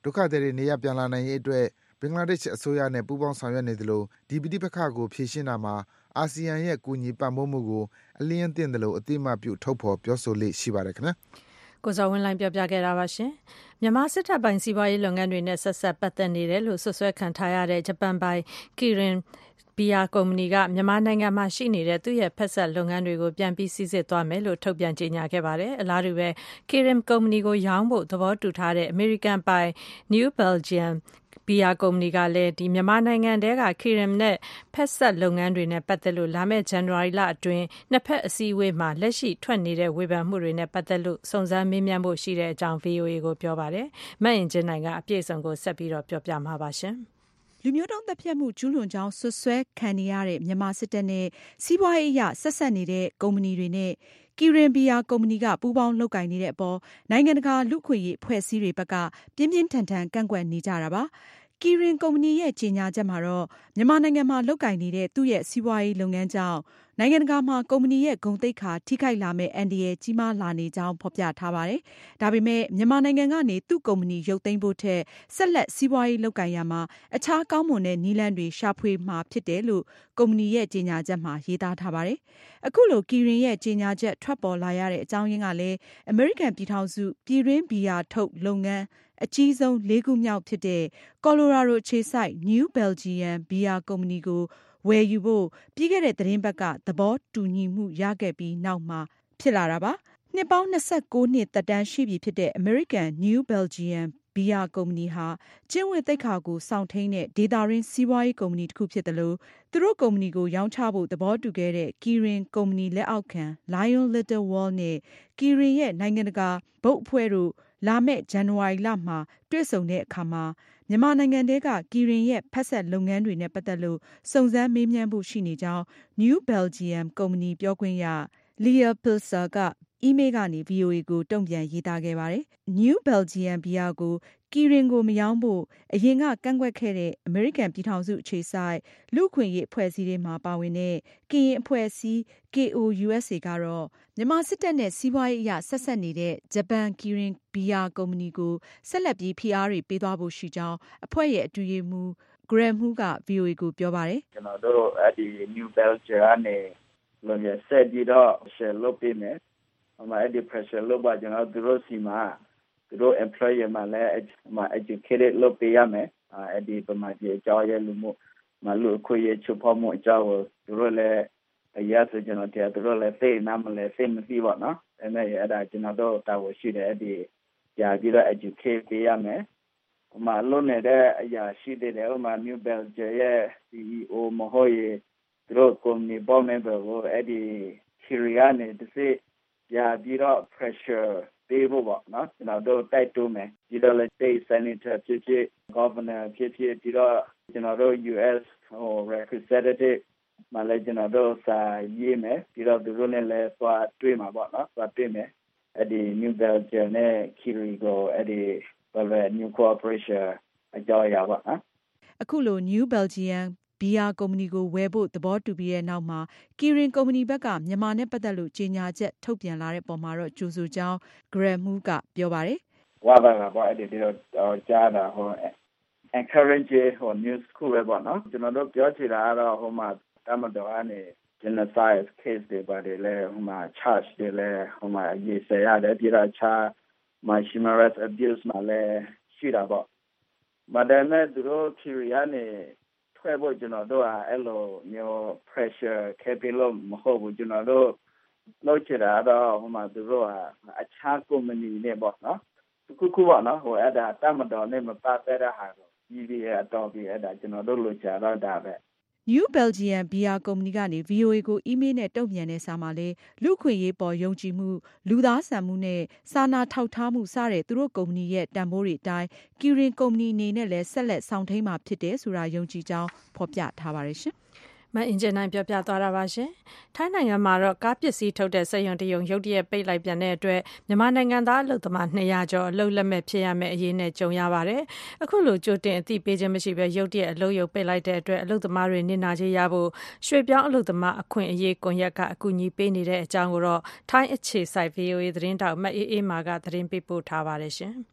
ဒုက္ခသည်တွေနေရပ်ပြန်လာနိုင်ရေးအတွက်ဘင်္ဂလားဒေ့ရှ်အစိုးရနဲ့ပူးပေါင်းဆောင်ရွက်နေသလိုဒီပဋိပက္ခကိုဖြေရှင်းတာမှာအာဆီယံရဲ့ကူညီပံ့ပိုးမှုကိုအလျင်းသင့်သလိုအသိအမှတ်ပြုထုတ်ဖော်ပြောဆိုလေ့ရှိပါတယ်ခင်ဗျာ
ကိုစောဝင်းလိုင်းပြောပြခဲ့တာပါရှင်မြန်မာစစ်တပ်ပိုင်စီးပွားရေးလုပ်ငန်းတွေနဲ့ဆက်ဆက်ပတ်သက်နေတယ်လို့ဆွဆွဲခံထားရတဲ့ဂျပန်ပိုင်ကီရင်ဘီယာကုမ္ပဏီကမြန်မာနိုင်ငံမှာရှိနေတဲ့သူ့ရဲ့ဖက်ဆက်လုပ်ငန်းတွေကိုပြန်ပြီးစီစစ်သွားမယ်လို့ထုတ်ပြန်ကြေညာခဲ့ပါတယ်အလားတူပဲကီရင်ကုမ္ပဏီကိုရောင်းဖို့သဘောတူထားတဲ့အမေရိကန်ပိုင် New Belgiumဘီယာကုမ္ပဏီကလည်းဒီမြန်မာနိုင်ငံတဲကခီရင်နဲ့ဖက်ဆက်လုပ်ငန်းတွေနဲ့ပတ်သက်လို့လာမယ့်ဇန်နဝါရီလအတွင်းနှစ်ဖက်အစည်းအဝေးမှာလက်ရှိထွက်နေတဲ့ဝေဖန်မှုတွေနဲ့ပတ်သက်လို့စုံစမ်းမေးမြန်းဖို့ရှိတဲ့အကြောင်း VOA ကိုပြောပါတယ်။မအင်ဂျင်နိုင်ကအပြည့်အစုံကိုဆက်ပြီးတော့ပြောပြမှာပါရှင်
။လူမျိုးတုံးသတ်ဖြတ်မှုကျူးလွန်ကြောင်းဆွဆွဲခံနေရတဲ့မြန်မာစစ်တပ်နဲ့စီးပွားရေးအရဆက်ဆက်နေတဲ့ကုမ္ပဏီတွေနဲ့ကီရင်ဘီယာကုမ္ပဏီကပူးပေါင်းလုပ်ကိုင်နေတဲ့အပေါ်နိုင်ငံတကာလူ့အခွင့်အရေးအဖွဲ့အစည်းတွေဘက်ကပြင်းပြင်းထန်ထန်ကန့်ကွက်နေကြတာပါ။ကီရင်ကုမ္ပဏီရဲ့ကြေညာချက်မှာတော့မြန်မာနိုင်ငံမှာလုပ်ကိုင်နေတဲ့သူ့ရဲ့စီးပွားရေးလုပ်ငန်းကြောင့်နိုင်ငံတကာမှာကုမ္ပဏီရဲ့ဂုဏ်သိက္ခာထိခိုက်လာမယ့်အန္တရာယ်ကြီးမားလာနေကြောင်းဖော်ပြထားပါတယ်။ဒါပေမဲ့မြန်မာနိုင်ငံကနေသူ့ကုမ္ပဏီရုပ်သိမ်းဖို့ထက်ဆက်လက်စီးပွားရေးလုပ်ကိုင်ရမှာအခြားကောင်းမွန်တဲ့နည်းလမ်းတွေရှာဖွေမှာဖြစ်တယ်လို့ကုမ္ပဏီရဲ့ကြေညာချက်မှာရေးသားထားပါတယ်။အခုလိုကီရင်ရဲ့ကြေညာချက်ထွက်ပေါ်လာရတဲ့အကြောင်းရင်းကလည်းအမေရိကန်ပြည်ထောင်စုပြည်တွင်းဘီယာထုတ်လုပ်ငန်းအကြီးဆုံး၄ခုမြောက်ဖြစ်တဲ့ကော်လိုရာဒိုအခြေစိုက် New Belgium ဘီယာကုမ္ပဏီကိုဝယ်ယူဖို့ပြီးခဲ့တဲ့သတင်းပတ်ကသဘောတူညီမှုရခဲ့ပြီးနောက်မှာဖြစ်လာတာပါ။နှစ်ပေါင်း29နှစ်သက်တမ်းရှိပြီဖြစ်တဲ့ American New Belgium ဘီယာကုမ္ပဏီဟာကျင့်ဝတ်သိက္ခာကိုစောင့်ထိန်းတဲ့ဒေသရင်းစီးပွားရေးကုမ္ပဏီတစ်ခုဖြစ်တယ်လို့သူတို့ကုမ္ပဏီကိုရောင်းချဖို့သဘောတူခဲ့တဲ့ကီရင်ကုမ္ပဏီလက်အောက်ခံ Lion Little World နဲ့ကီရင်ရဲ့နိုင်ငံတကာဘုတ်အဖွဲ့တို့လာမယ့်ဇန်နဝါရီလမှာတွေ့ဆုံတဲ့အခါမှာမြန်မာနိုင်ငံတဲကကီရင်ရဲ့ဖက်ဆက်လုပ်ငန်းတွေနဲ့ပတ်သက်လို့စုံစမ်းမေးမြန်းဖို့ရှိနေကြောင်း New Belgium ကုမ္ပဏီပြောခွင့်ရ Leah Pilser ကအီးမေးလ်ကနေ VOA ကိုတုံ့ပြန်ရေးသားခဲ့ပါတယ်။ New Belgium ဘီယာကိုကီရင်ကိုမရောင်းဖို့အရင်ကကန့်ကွက်ခဲ့တဲ့အမေရိကန်ပြည်ထောင်စုအခြေစိုက်လူ့အခွင့်အရေးအဖွဲ့အစည်းတွေမှာပါဝင်တဲ့ကရင်အဖွဲ့အစည်း KOUSA ကတော့မြန်မာစစ်တပ်နဲ့စီးပွားရေးအရဆက်ဆက်နေတဲ့ဂျပန်ကီရင်ဘီယာကုမ္ပဏီကိုဆက်လက်ပြီးဖိအားတွေပေးသွားဖို့ရှိကြောင်းအဖွဲ့ရဲ့အတွင်းရေးမှူး Graham Hu က VOA ကိုပြောပါတယ်
။ကျွန်တော်တို့ဒီ New Belgium ကနေလုံးဝဆက်ပြီးတော့ share လုပ်ပေးမယ်။အဲဒီ pressure လုပ်ပါကျွန်တော်တို့စီမှာသူတို့ employer မှာလည်း educated လုပ်ပေးရမယ်အဲဒီပမာကြီးအကြောင်းရဲ့လူမှုမလူခွေရချဖို့မှုအကြောင်းသူတို့လည်းအရာဆိုကျွန်တော်တို့သူတို့လည်းသိနာမလဲသိမသိပါနော်အဲမဲ့အဲ့ဒါကျွန်တော်တို့တာဝန်ရှိတယ်အဲဒီကြာပြီးတော့ educate ပေးရမယ်လုံးနေတဲ့အရာရှိတယ်New Belgium ရဲ့ CEO မဟုတ်ရင်သူတို့ company board member ကိုအဲဒီ Syria နဲ့တစ်စိကြာပြီးတော့ pressureပေးဖို့ပေါ့နော်ကျွန်တော်တို့တိုက်တွန်းမယ်ပြီးတော့လည်း state senator ဖြစ်ဖြစ် governor ဖြစ်ဖြစ်ပြီးတော့ကျွန်တော်တို့ US representative မလည်းကျွန်တော်တို့စာရေးမယ်ပြီးတော့သူတို့နဲ့လည်းသွားတွေ့မှာပေါ့နော်သွားတွေ့မယ်အဲဒီ New Belgium နဲ့ Kirigo အဲဒီ new cooperation အကြောင်းအရာပေါ့နော်
အခုလို New Belgium ဘီယာကုမ္ပဏီကိုဝယ်ဖို့သဘောတူပြီးတဲ့နောက်မှာကီရင်ကုမ္ပဏီဘက်ကမြန်မာနဲ့ပတ်သက်လို့ကြေညာချက်ထုတ်ပြန်လာတဲ့ပုံမှာတော့ကြိုဆိုကြောင်း Graham Hu ကပြောပါတယ်
။ဝါဘာကပေါ့အဲ့ဒီတော့ကြားတာencourage news ခုပဲပေါ့နော်ကျွန်တော်တို့ပြောချင်တာကတော့မှာတမတော်ကနေ genocide case တွေပါတယ်လေမှာ charge တွေလေမှာရေးစရတယ်ပြီးတော့ human rights abuse မှာလည်းရှိတာပေါ့။ဒါပေမဲ့သူတို့ Syria နဲ့ထွက်ဖို့ကျွန်တော်တို့အဲ့လိုမျိုး pressure ခဲ့ပြီးလို့မဟုတ်ဘူးကျွန်တော်တို့လုပ်ချင်တာတော့သူတို့အခြား company နဲ့ပေါ့နော်ခုပေါ့နော်အဲ့ဒါတမတော်နဲ့မပတ်သက်တဲ့ဟာကိုကြီးရတော့ပြီးအဲ့ဒါကျွန်တော်တို့လိုချင်တော့ဒါပဲ
New Belgium ဘီယာကုမ္ပဏီကနေ VOA ကိုအီးမေးလ်နဲ့တုံ့ပြန်တဲ့စာမှာလည်းလူ့အခွင့်အရေးပေါ်ယုံကြည်မှုလူသားဆန်မှုနဲ့စာနာထောက်ထားမှုစတဲ့သူတို့ကုမ္ပဏီရဲ့တန်ဖိုးတွေအတိုင်းကီရင်ကုမ္ပဏီအနေနဲ့လည်းဆက်လက်ဆောင်ထိန်းမှာဖြစ်တယ်ဆိုတာယုံကြည်ကြောင်းဖော်ပြထားပါတယ်ရှင်
မအင်ဂျင်နိုင်ပြောပြသွားတာပါရှင်။ထိုင်းနိုင်ငံမှာတော့ကားပစ္စည်းထုတ်တဲ့စက်ရုံတရုံရုတ်တရက်ပိတ်လိုက်ပြန်တဲ့အတွက်မြန်မာနိုင်ငံသားအလုပ်သမား200ကျော်အလုပ်လက်မဲ့ဖြစ်ရမယ့်အရေးနဲ့ကြုံရပါတယ်။အခုလိုကြိုတင်အသိပေးခြင်းမရှိဘဲရုတ်တရက်အလုပ်ရုံပိတ်လိုက်တဲ့အတွက်အလုပ်သမားတွေနစ်နာကြေးရဖို့ရွှေ့ပြောင်းအလုပ်သမားအခွင့်အရေးကွန်ရက်ကအကူအညီပေးနေတဲ့အကြောင်းကိုတော့ထိုင်းအခြေစိုက် VOA သတင်းတောက်မအေးအေးမာကသတင်းပေးပို့ထားပါတယ်ရှင်။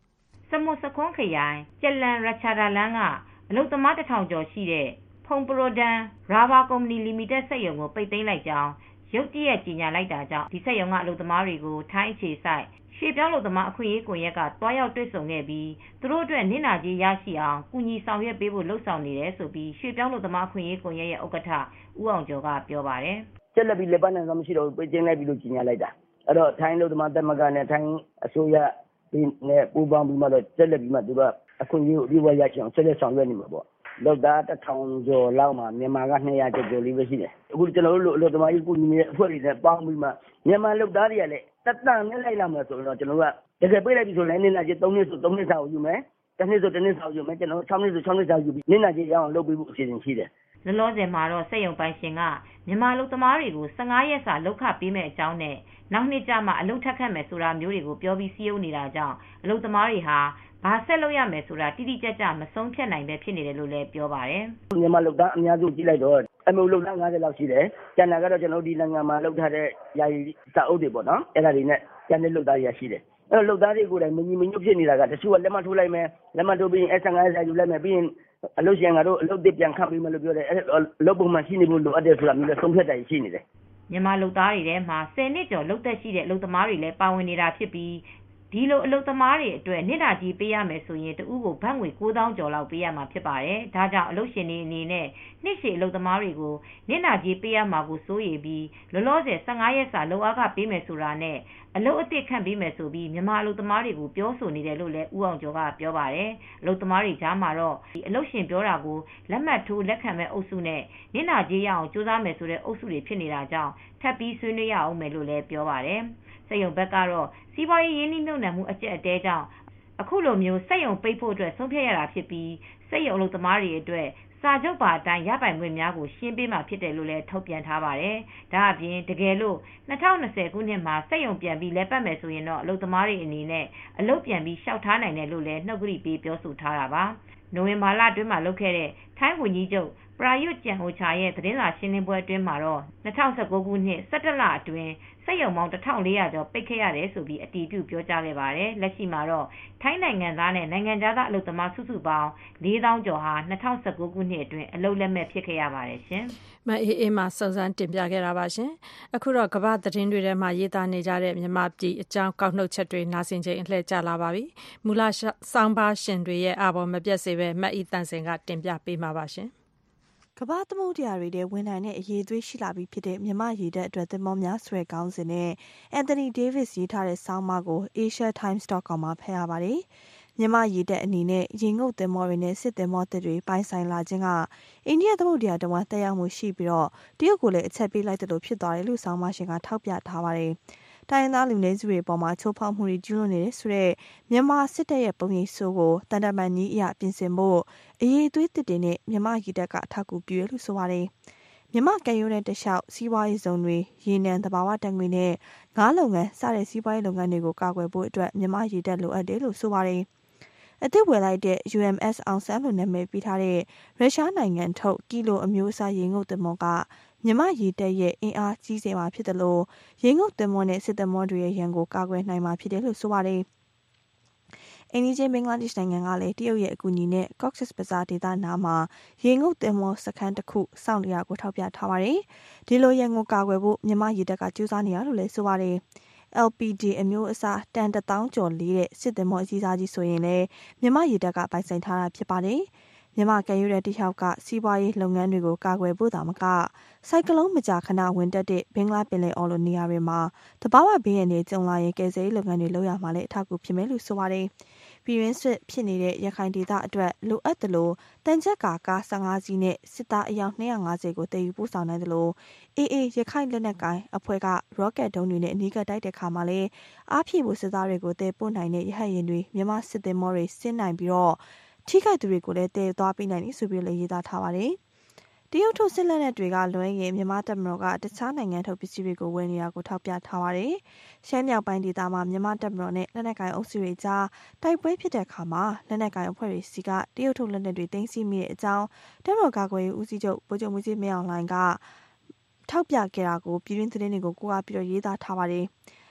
စမုစခွန်ခရိုင်ကျလန်ရချာဒါလန်ကအလုပ်သမား1000ကျော်ရှိတဲ့ဖုန်ပရိုဒန်ရာဘာကုမ္ပဏီလီမိတက်စက်ရုံကိုပိတ်သိမ်းလိုက်ကြောင်းရုတ်တရက်ကြေညာလိုက်တာကြောင့်ဒီစက်ရုံကအလုပ်သမားတွေကိုထိုင်းအခြေစိုက်ရွှေပြောင်းအလုပ်သမားအခွင့်အရေးကွန်ရက်ကတွားရောက်တွေ့ဆုံခဲ့ပြီးသူတို့အတွက်နစ်နာကြေးရရှိအောင်ကူညီဆောင်ရွက်ပေးဖို့လှုံ့ဆော်နေတယ်ဆိုပြီးရွှေပြောင်းအလုပ်သမားအခွင့်အရေးကွန်ရက်ရဲ့ဥက္ကဋ္ဌဦးအောင်ကျော်ကပြောပါတယ်
။ကျက်လက်ပြီးလက်ပန်းနိုင်တော့မရှိတော့ဘူးပိတ်သိမ်းလိုက်ပြီးလို့ကြေညာလိုက်တာ။အဲ့တော့ထိုင်းအလုပ်သမားသမဂ္ဂနဲ့ထိုင်းအစိုးရနဲ့ပူးပေါင်းပြီးမှတော့ကျက်လက်ပြီးမှသူကအခွင့်အရေးကိုအပြည့်အဝရရှိအောင်ဆက်လက်ဆောင်ရွက်နေမှာပေါ့။လောက်သား1000ကျော်လောက်မှာမြန်မာက200ကျော်လေးပဲရှိတယ်။အခုကျွန်တော်တို့အလုပ်သမားရေးကူညီနေတဲ့အဖွဲ့တွေနဲ့ပေါင်းပြီးမှမြန်မာလုပ်သားတွေကလည်းတတန်နဲ့လိုက်လာမှာဆိုတော့ကျွန်တော်တို့ကတကယ်ပြေးလိုက်ပြီဆိုရင်နင်းနာကြီး3နှစ်ဆို3နှစ်စာကိုယူမယ်။တစ်နှစ်ဆိုတစ်နှစ်စာကိုယူမယ်ကျွန်တော်6နှစ်ဆို6နှစ်စာယူပြီးနင်းနာကြီးရအောင်လုပ်ပေးဖို့အစီအစဉ်ရှိတယ်
။လောလောဆယ်မှာတော့စက်ရုံပိုင်ရှင်ကမြန်မာလုပ်သမားတွေကို15ရက်စာလုပ်ခပေးမဲ့အကြောင်းနဲ့နောက်နှစ်ကျမှအလုပ်ထပ်ခတ်မယ်ဆိုတာမျိုးတွေကိုပြောပြီးစီးရုံးနေတာကြောင့်အလုပ်သမားတွေဟာဘာဆက်လုပ်ရမယ်ဆိုတာတိတိကျကျမဆုံးဖြတ်နိုင်ပဲဖြစ်နေတယ်လို့လည်းပြောပါတယ်
။မြန်မာလုပ်သားအများစုကြည့်လိုက်တော့အမျိုးလုပ်သား50လောက်ရှိတယ်။ကျန်တာကတော့ကျွန်တော်ဒီနိုင်ငံမှာလုပ်ထားတဲ့ယာယီစာအုပ်တွေပေါ့နော်။အဲ့ဒါတွေနဲ့ကျန်တဲ့လုပ်သားတွေရှိတယ်။အဲ့တော့လုပ်သားတွေကိုယ်တိုင်မညီမညွတ်ဖြစ်နေတာကတချို့ကလက်မှတ်ထိုးလိုက်မယ်လက်မှတ်ထိုးပြီးရင် S15 စာယူလိုက်မယ်ပြီးရင်အလုပ်ရှင်ကတော့အလုပ်သစ်ပြန်ခန့်ပေးမယ်လို့ပြောတယ်။အဲ့အလုပ်ပုံမှန်ရှိနေဖို့လိုအပ်တယ်ဆိုတာမျိုးလည်းဆုံးဖြတ်တာရှိနေတယ်
။မြန်မာလုပ်သားတွေထဲမှာ10နှစ်ကျော်လုပ်သက်ရှိတဲ့အလုပ်သမားတွေလည်းပါဝင်နေတာဖြစ်ပြီးဒီလိုအလုပ်သမားတွေအတွက်နစ်နာကြီးပေးရမယ်ဆိုရင်တဦးကိုဘတ်ငွေ9000ကျော်လောက်ပေးရမှာဖြစ်ပါတယ်။ဒါကြောင့်အလုပ်ရှင်တွေအနေနဲ့နှစ်ရှည်အလုပ်သမားတွေကိုနစ်နာကြီးပေးရမှာကိုစိုးရိမ်ပြီးလောလောဆယ်15ရက်စာလုပ်အားခပေးမယ်ဆိုတာနဲ့အလုပ်အသစ်ခန့်ပေးမယ်ဆိုပြီးမြန်မာအလုပ်သမားတွေကိုပြောဆိုနေတယ်လို့လည်းဦးအောင်ကျော်ကပြောပါတယ်။အလုပ်သမားတွေကြားမှာတော့ဒီအလုပ်ရှင်ပြောတာကိုလက်မှတ်ထိုးလက်ခံမဲ့အုပ်စုနဲ့နစ်နာကြီးရအောင်စူးစမ်းမယ်ဆိုတဲ့အုပ်စုတွေဖြစ်နေတာကြောင့်ထပ်ပြီးဆွေးနွေးရအောင်မယ်လို့လည်းပြောပါတယ်။စက်ရုံဘက်ကတော့စီးပွားရေးရင်းနှီးမြှုပ်နှံမှုအကျပ်အတဲကြောင့်အခုလိုမျိုးစက်ရုံပိတ်ဖို့အတွက်ဆုံးဖြတ်ရတာဖြစ်ပြီးစက်ရုံအလုပ်သမားတွေအတွက်စာချုပ်ပါအတိုင်းရပိုင်ခွင့်များကိုရှင်းပေးမှာဖြစ်တယ်လို့လည်းထုတ်ပြန်ထားပါတယ်။ဒါအပြင်တကယ်လို့2020ခုနှစ်မှာစက်ရုံပြန်ပြီးလဲပတ်မယ်ဆိုရင်တော့အလုပ်သမားတွေအနေနဲ့အလုပ်ပြန်ပြီးလျှောက်ထားနိုင်တယ်လို့လည်းနှုတ်ကတိပေးပြောဆိုထားတာပါ။နိုဝင်ဘာလအတွင်းမှာလုပ်ခဲ့တဲ့ထိုင်းဝန်ကြီးချုပ်ပရာယွတ်ကျန်ဟိုချာရဲ့သတင်းစာရှင်းလင်းပွဲအတွင်းမှာတော့2019ခုနှစ်17လအတွင်းစက်ရုံပေါင်း1400ကျော်ပိတ်ခဲ့ရတယ်ဆိုပြီးအတည်ပြုပြောကြားခဲ့ပါတယ်။လက်ရှိမှာတော့ထိုင်းနိုင်ငံသားနဲ့နိုင်ငံခြားသားအလုပ်သမားစုစုပေါင်း4000ကျော်ဟာ2019ခုနှစ်အတွင်းအလုပ်လက်မဲ့ဖြစ်ခဲ့ရပါတယ်ရှင်
။မအေးအေးမှစုံစမ်းတင်ပြခဲ့တာပါရှင်။အခုတော့ကမ္ဘာသတင်းတွေထဲမှာရေးသားနေကြတဲ့မြန်မာပြည်အကြောင်းကောက်နှုတ်ချက်တွေနားဆင်ချိန်အလှည့်ကျလာပါပြီ။မူလစောင်းပါရှင်တွေရဲ့အာဘော်မပြတ်စေပဲမတ်ဤတန်စင်ကတင်ပြပေးမှာပါရှင်။
ကမ္ဘာသမုဒ္ဒရာတွေထဲဝင်နိုင်တဲ့အရေးသွေးရှိလာပြီးဖြစ်တဲ့မြမရေတပ်အတွက်သင်္ဘောများဆွဲကောင်းစဉ်နဲ့အန်တိုနီဒေးဗစ်ရေးထားတဲ့ဆောင်းပါးကို asiatimes.com မှာဖတ်ရပါတယ်။မြမရေတပ်အနေနဲ့ရေငုပ်သင်္ဘောတွေနဲ့စစ်သင်္ဘောတွေပိုင်ဆိုင်လာခြင်းကအိန္ဒိယသမုဒ္ဒရာတဝန်းတက်ရောက်မှုရှိပြီးတော့တရုတ်ကိုလည်းအချက်ပေးလိုက်တယ်လို့ဖြစ်သွားတယ်လို့ဆောင်းပါးရှင်ကထောက်ပြထားပါတယ်။တိုင်းရင်းသားလူနည်းစုတွေပေါ်မှာချိုးဖောက်မှုတွေကျူးလွန်နေတဲ့ဆိုတဲ့မြန်မာစစ်တပ်ရဲ့ပုံရိပ်ဆိုးကိုတန်တမန်ကြီးအရာပြင်ဆင်ဖို့အရေးသွေးတစ်တင်နဲ့မြန်မာရေတပ်ကအထောက်အကူပြုရလို့ဆိုပါတယ်။မြန်မာကံရိုးတဲ့တခြားစီးပွားရေးဇုံတွေရေနံသဘာဝတံငွေနဲ့ငါးလုပ်ငန်းစတဲ့စီးပွားရေးလုပ်ငန်းတွေကိုကာကွယ်ဖို့အတွက်မြန်မာရေတပ်လိုအပ်တယ်လို့ဆိုပါတယ်။အသစ်ဝယ်လိုက်တဲ့ UMS အောင်ဆန်းလို့နာမည်ပေးထားတဲ့ရုရှားနိုင်ငံထုတ်ကီလိုအမျိုးအစားရေငုပ်သင်္ဘောကမြန်မာရေတပ်ရဲ့အင်အားကြီးစေမှာဖြစ်တယ်လို့ရေငုပ်သင်္ဘောနဲ့စစ်သင်္ဘောတွေရဲ့ရန်ကိုကာကွယ်နိုင်မှာဖြစ်တယ်လို့ဆိုပါတယ်။အိန္ဒိယဘင်္ဂလားဒေ့ရှ်နိုင်ငံကလည်းတရုတ်ရဲ့အကူအညီနဲ့ Cox's Bazar ဒေသနားမှာရေငုပ်သင်္ဘောစခန်းတစ်ခုစောင့်နေတာကိုထောက်ပြထားပါတယ်။ဒီလိုရန်ကိုကာကွယ်ဖို့မြန်မာရေတပ်ကကြိုးစားနေရလို့လည်းဆိုပါတယ်။ LPD အမျိုးအစားတန်1000ကျော်လေးတဲ့စစ်သင်္ဘောအကြီးစားကြီးဆိုရင်လည်းမြန်မာရေတပ်ကပိုင်ဆိုင်ထားတာဖြစ်ပါတယ်။မြန်မာကံရိုးတဲ့တယောက်ကစီးပွားရေးလုပ်ငန်းတွေကိုကာကွယ်ဖို့သာမကစိုက်ကလုံးမကြာခဏဝင်တက်တဲ့ဘင်္ဂလားပင်လယ်အော်လိုနေရာတွေမှာတဘာဝဘေးရန်တွေကြုံလာရင်ကယ်ဆယ်ရေးလုပ်ငန်းတွေလုပ်ရမှာလည်းအထောက်အကူဖြစ်မယ်လို့ဆိုပါတယ်။ပြည်ရင်းစစ်ဖြစ်နေတဲ့ရခိုင်ဒေသအတွက်လိုအပ်တယ်လို့တန်ချက်ကာ15စီးနဲ့စစ်သားအယောက်250ကိုတည်ယူပို့ဆောင်နိုင်တယ်လို့AAရခိုင်လက်နက်ကိုင်အဖွဲ့က rocket ဒုံးတွေနဲ့အနီးကပ်တိုက်တဲ့ခါမှာလည်းအားဖြည့်ဖို့စစ်သားတွေကိုတည်ပို့နိုင်တဲ့ရဟတ်ယာဉ်တွေမြန်မာစစ်သည်မော်တွေဆင်းနိုင်ပြီးတော့ထိခိုက်သူတွေကိုလည်းတည်သွားပေးနိုင်တယ်ဆိုပြီးလည်းရေးသားထားပါတယ်။တရုတ်ထုတ်စစ်လက်နက်တွေကလွှဲရင်မြန်မာတပ်မတော်ကတခြားနိုင်ငံထုတ်ပစ္စည်းတွေကိုဝယ်နေတာကိုထောက်ပြထားပါတယ်။ရှမ်းမြောက်ပိုင်းဒေသမှာမြန်မာတပ်မတော်နဲ့လက်နက်ကိုင်အုပ်စုတွေကြားတိုက်ပွဲဖြစ်တဲ့အခါမှာလက်နက်ကိုင်အဖွဲ့တွေစီကတရုတ်ထုတ်လက်နက်တွေသိမ်းဆည်းမိတဲ့အကြောင်းတပ်မတော်ကာကွယ်ရေးဦးစီးချုပ်ဗိုလ်ချုပ်မှူးကြီးမင်းအောင်လှိုင်ကထောက်ပြခဲ့တာကိုပြည်တွင်းသတင်းတွေကိုကိုးကားပြီးရေးသားထားပါတယ်။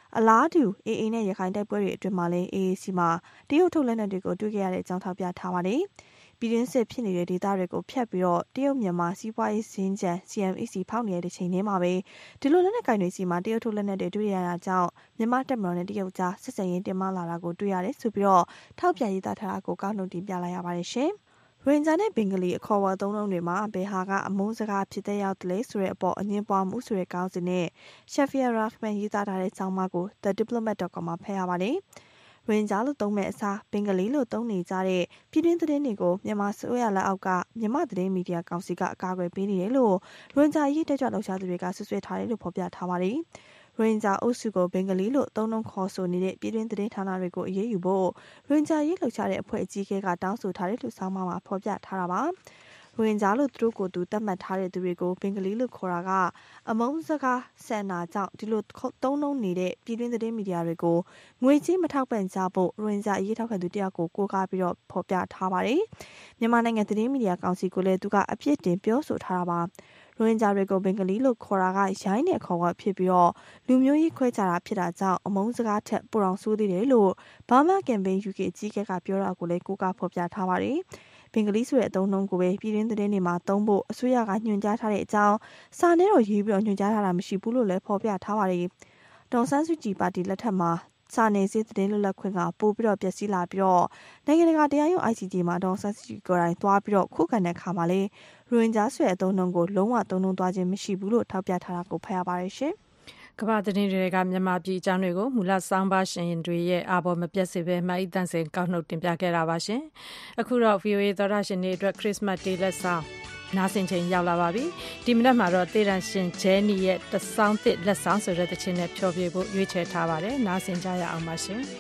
အလားတူ AA နဲ့ရခိုင်တိုက်ပွဲတွေအတွင်းမှာလည်း AAC မှာတရုတ်ထုတ်လက်နက်တွေကိုတွေ့ခဲ့ရတဲ့အကြောင်းထောက်ပြထားပါတယ်။ပြည်တွင်းစစ်ဖြစ်နေတဲ့ဒေသတွေကိုဖျက်ပြီးတော့တရုတ်မြန်မာစီးပွားရေးစင်ကြံ CMEC ဖောက်နေတဲ့ချိန်ထဲမှာပဲဒီလိုလက်နက်ကင်တွေစီမှာတရုတ်ထုတ်လက်နက်တွေတွေ့ရတာကြောင့်မြန်မာတပ်မတော်နဲ့တရုတ်ကြားစစ်ဆင်ရေးတင်မာလာတာကိုတွေ့ရတယ်ဆိုပြီးတော့ထောက်ပြရေးသားထားတာကိုကောက်နှုတ်တင်ပြလိုက်ရပါတယ်ရှင်။ရိုဟင်ဂျာနဲ့ဘင်္ဂလီအခေါ်အဝေါ်သုံးလုံးတွေမှာဘယ်ဟာကအမုန်းစကားဖြစ်တဲ့ရောက်တယ်လဲဆိုတဲ့အပေါ်အငင်းပွားမှုဆိုတဲ့ကောင်းစဉ်နဲ့ Shafia Rahman ရေးသားထားတဲ့ဆောင်းပါးကို thediplomat.com မှာဖတ်ရပါတယ်။ရိုဟင်ဂျာလို့သုံးမဲ့အစားဘင်္ဂလီလို့သုံးနေကြတဲ့ပြည်တွင်းသတင်းတွေကိုမြန်မာစိုးရလက်အောက်ကမြန်မာသတင်းမီဒီယာကောင်စီကအကာအကွယ်ပေးနေတယ်လို့ရိုဟင်ဂျာအရေးတက်ကြွလှုပ်ရှားသူတွေကဆွဆွဲထားတယ်လို့ဖော်ပြထားပါတယ်။ရိုဟင်ဂျာအုပ်စုကိုဘင်္ဂလီလို့သုံးနှုန်းခေါ်ဆိုနေတဲ့ပြည်တွင်းသတင်းဌာနတွေကိုအရေးယူဖို့ရိုဟင်ဂျာရေးလှုပ်ရှားတဲ့အဖွဲ့အကြီးအကဲကတောင်းဆိုထားတယ်လို့ဆောင်းပါးမှာဖော်ပြထားတာပါ။ရိုဟင်ဂျာလို့သူတို့ကိုယ်သူသတ်မှတ်ထားတဲ့သူတွေကိုဘင်္ဂလီလို့ခေါ်တာကအမုန်းစကားဆန်နာကြောင့်ဒီလိုသုံးနှုန်းနေတဲ့ပြည်တွင်းသတင်းမီဒီယာတွေကိုငွေကြေးမထောက်ပံ့ကြဖို့ရိုဟင်ဂျာအရေးထောက်ခံသူတယောက်ကိုကိုးကားပြီးတော့ဖော်ပြထားပါတယ်။မြန်မာနိုင်ငံသတင်းမီဒီယာကောင်စီကိုလည်းသူကအပြစ်တင်ပြောဆိုထားတာပါ။ရိုဟင်ဂျာတွေကိုဘင်္ဂလီလို့ခေါ်တာကရိုင်းတဲ့ခေါ်ဝေါ်ဖြစ်ပြီးတော့လူမျိုးရေးခွဲခြားတာဖြစ်တာကြောင့်အမုန်းစကားထက်ပိုအောင်ဆိုးသေးတယ်လို့ Burma Campaign UK အကြီးအကဲကပြောတာကိုလည်းကိုးကားဖော်ပြထားပါတယ်။ဘင်္ဂလီဆိုတဲ့အသုံးနှုန်းကိုပဲပြည်တွင်းသတင်းတွေမှာသုံးဖို့အစိုးရကညွှန်ကြားထားတဲ့အကြောင်းစာနဲ့တော့ရေးပြီးတော့ညွှန်ကြားထားတာမရှိဘူးလို့လည်းဖော်ပြထားပါတယ်။ဒေါ်ဆန်းစုကြည်ပါတီလက်ထက်မှာစာနယ်ဇင်းသတင်းလွတ်လပ်ခွင့်ကပို့ပြီးတော့ပျက်စီးလာပြီးတော့နိုင်ငံတကာတရားရုံး ICJ မှာဒေါ်ဆန်းစုကြည်ကိုယ်တိုင်သွားပြီးတော့ခုခံတဲ့အခါမှာလေရိုဟင်ဂျာဆွဲအသုံးနှုန်းကိုလုံးဝသုံးနှုန်းသွားခြင်းမရှိဘူးလို့ထောက်ပြထားတာကိုဖတ်ရပါတယ်ရှင်။
ကမ္ဘာသတင်းတွေကမြန်မာပြည်အကြောင်းတွေကိုမူလစောင်းပါရှင်တွေရဲ့အာဘော်မပြတ်စေပဲမှတ်တမ်းစင်ကောက်နှုတ်တင်ပြခဲ့တာပါရှင်။အခုတော့ VOA သောတာရှင်တွေအတွက် Christmas Day လက်ဆောင်နားဆင်ချိန်ရောက်လာပါပြီ။ဒီမနက်မှာတော့သေတန်ရှင်ဂျဲနီရဲ့တဆောင်းသစ်လက်ဆောင်ဆိုတဲ့သချင်းနဲ့ဖျော်ဖြေဖို့ရွေးချယ်ထားပါတယ်။နားဆင်ကြရအောင်ပါရှင်။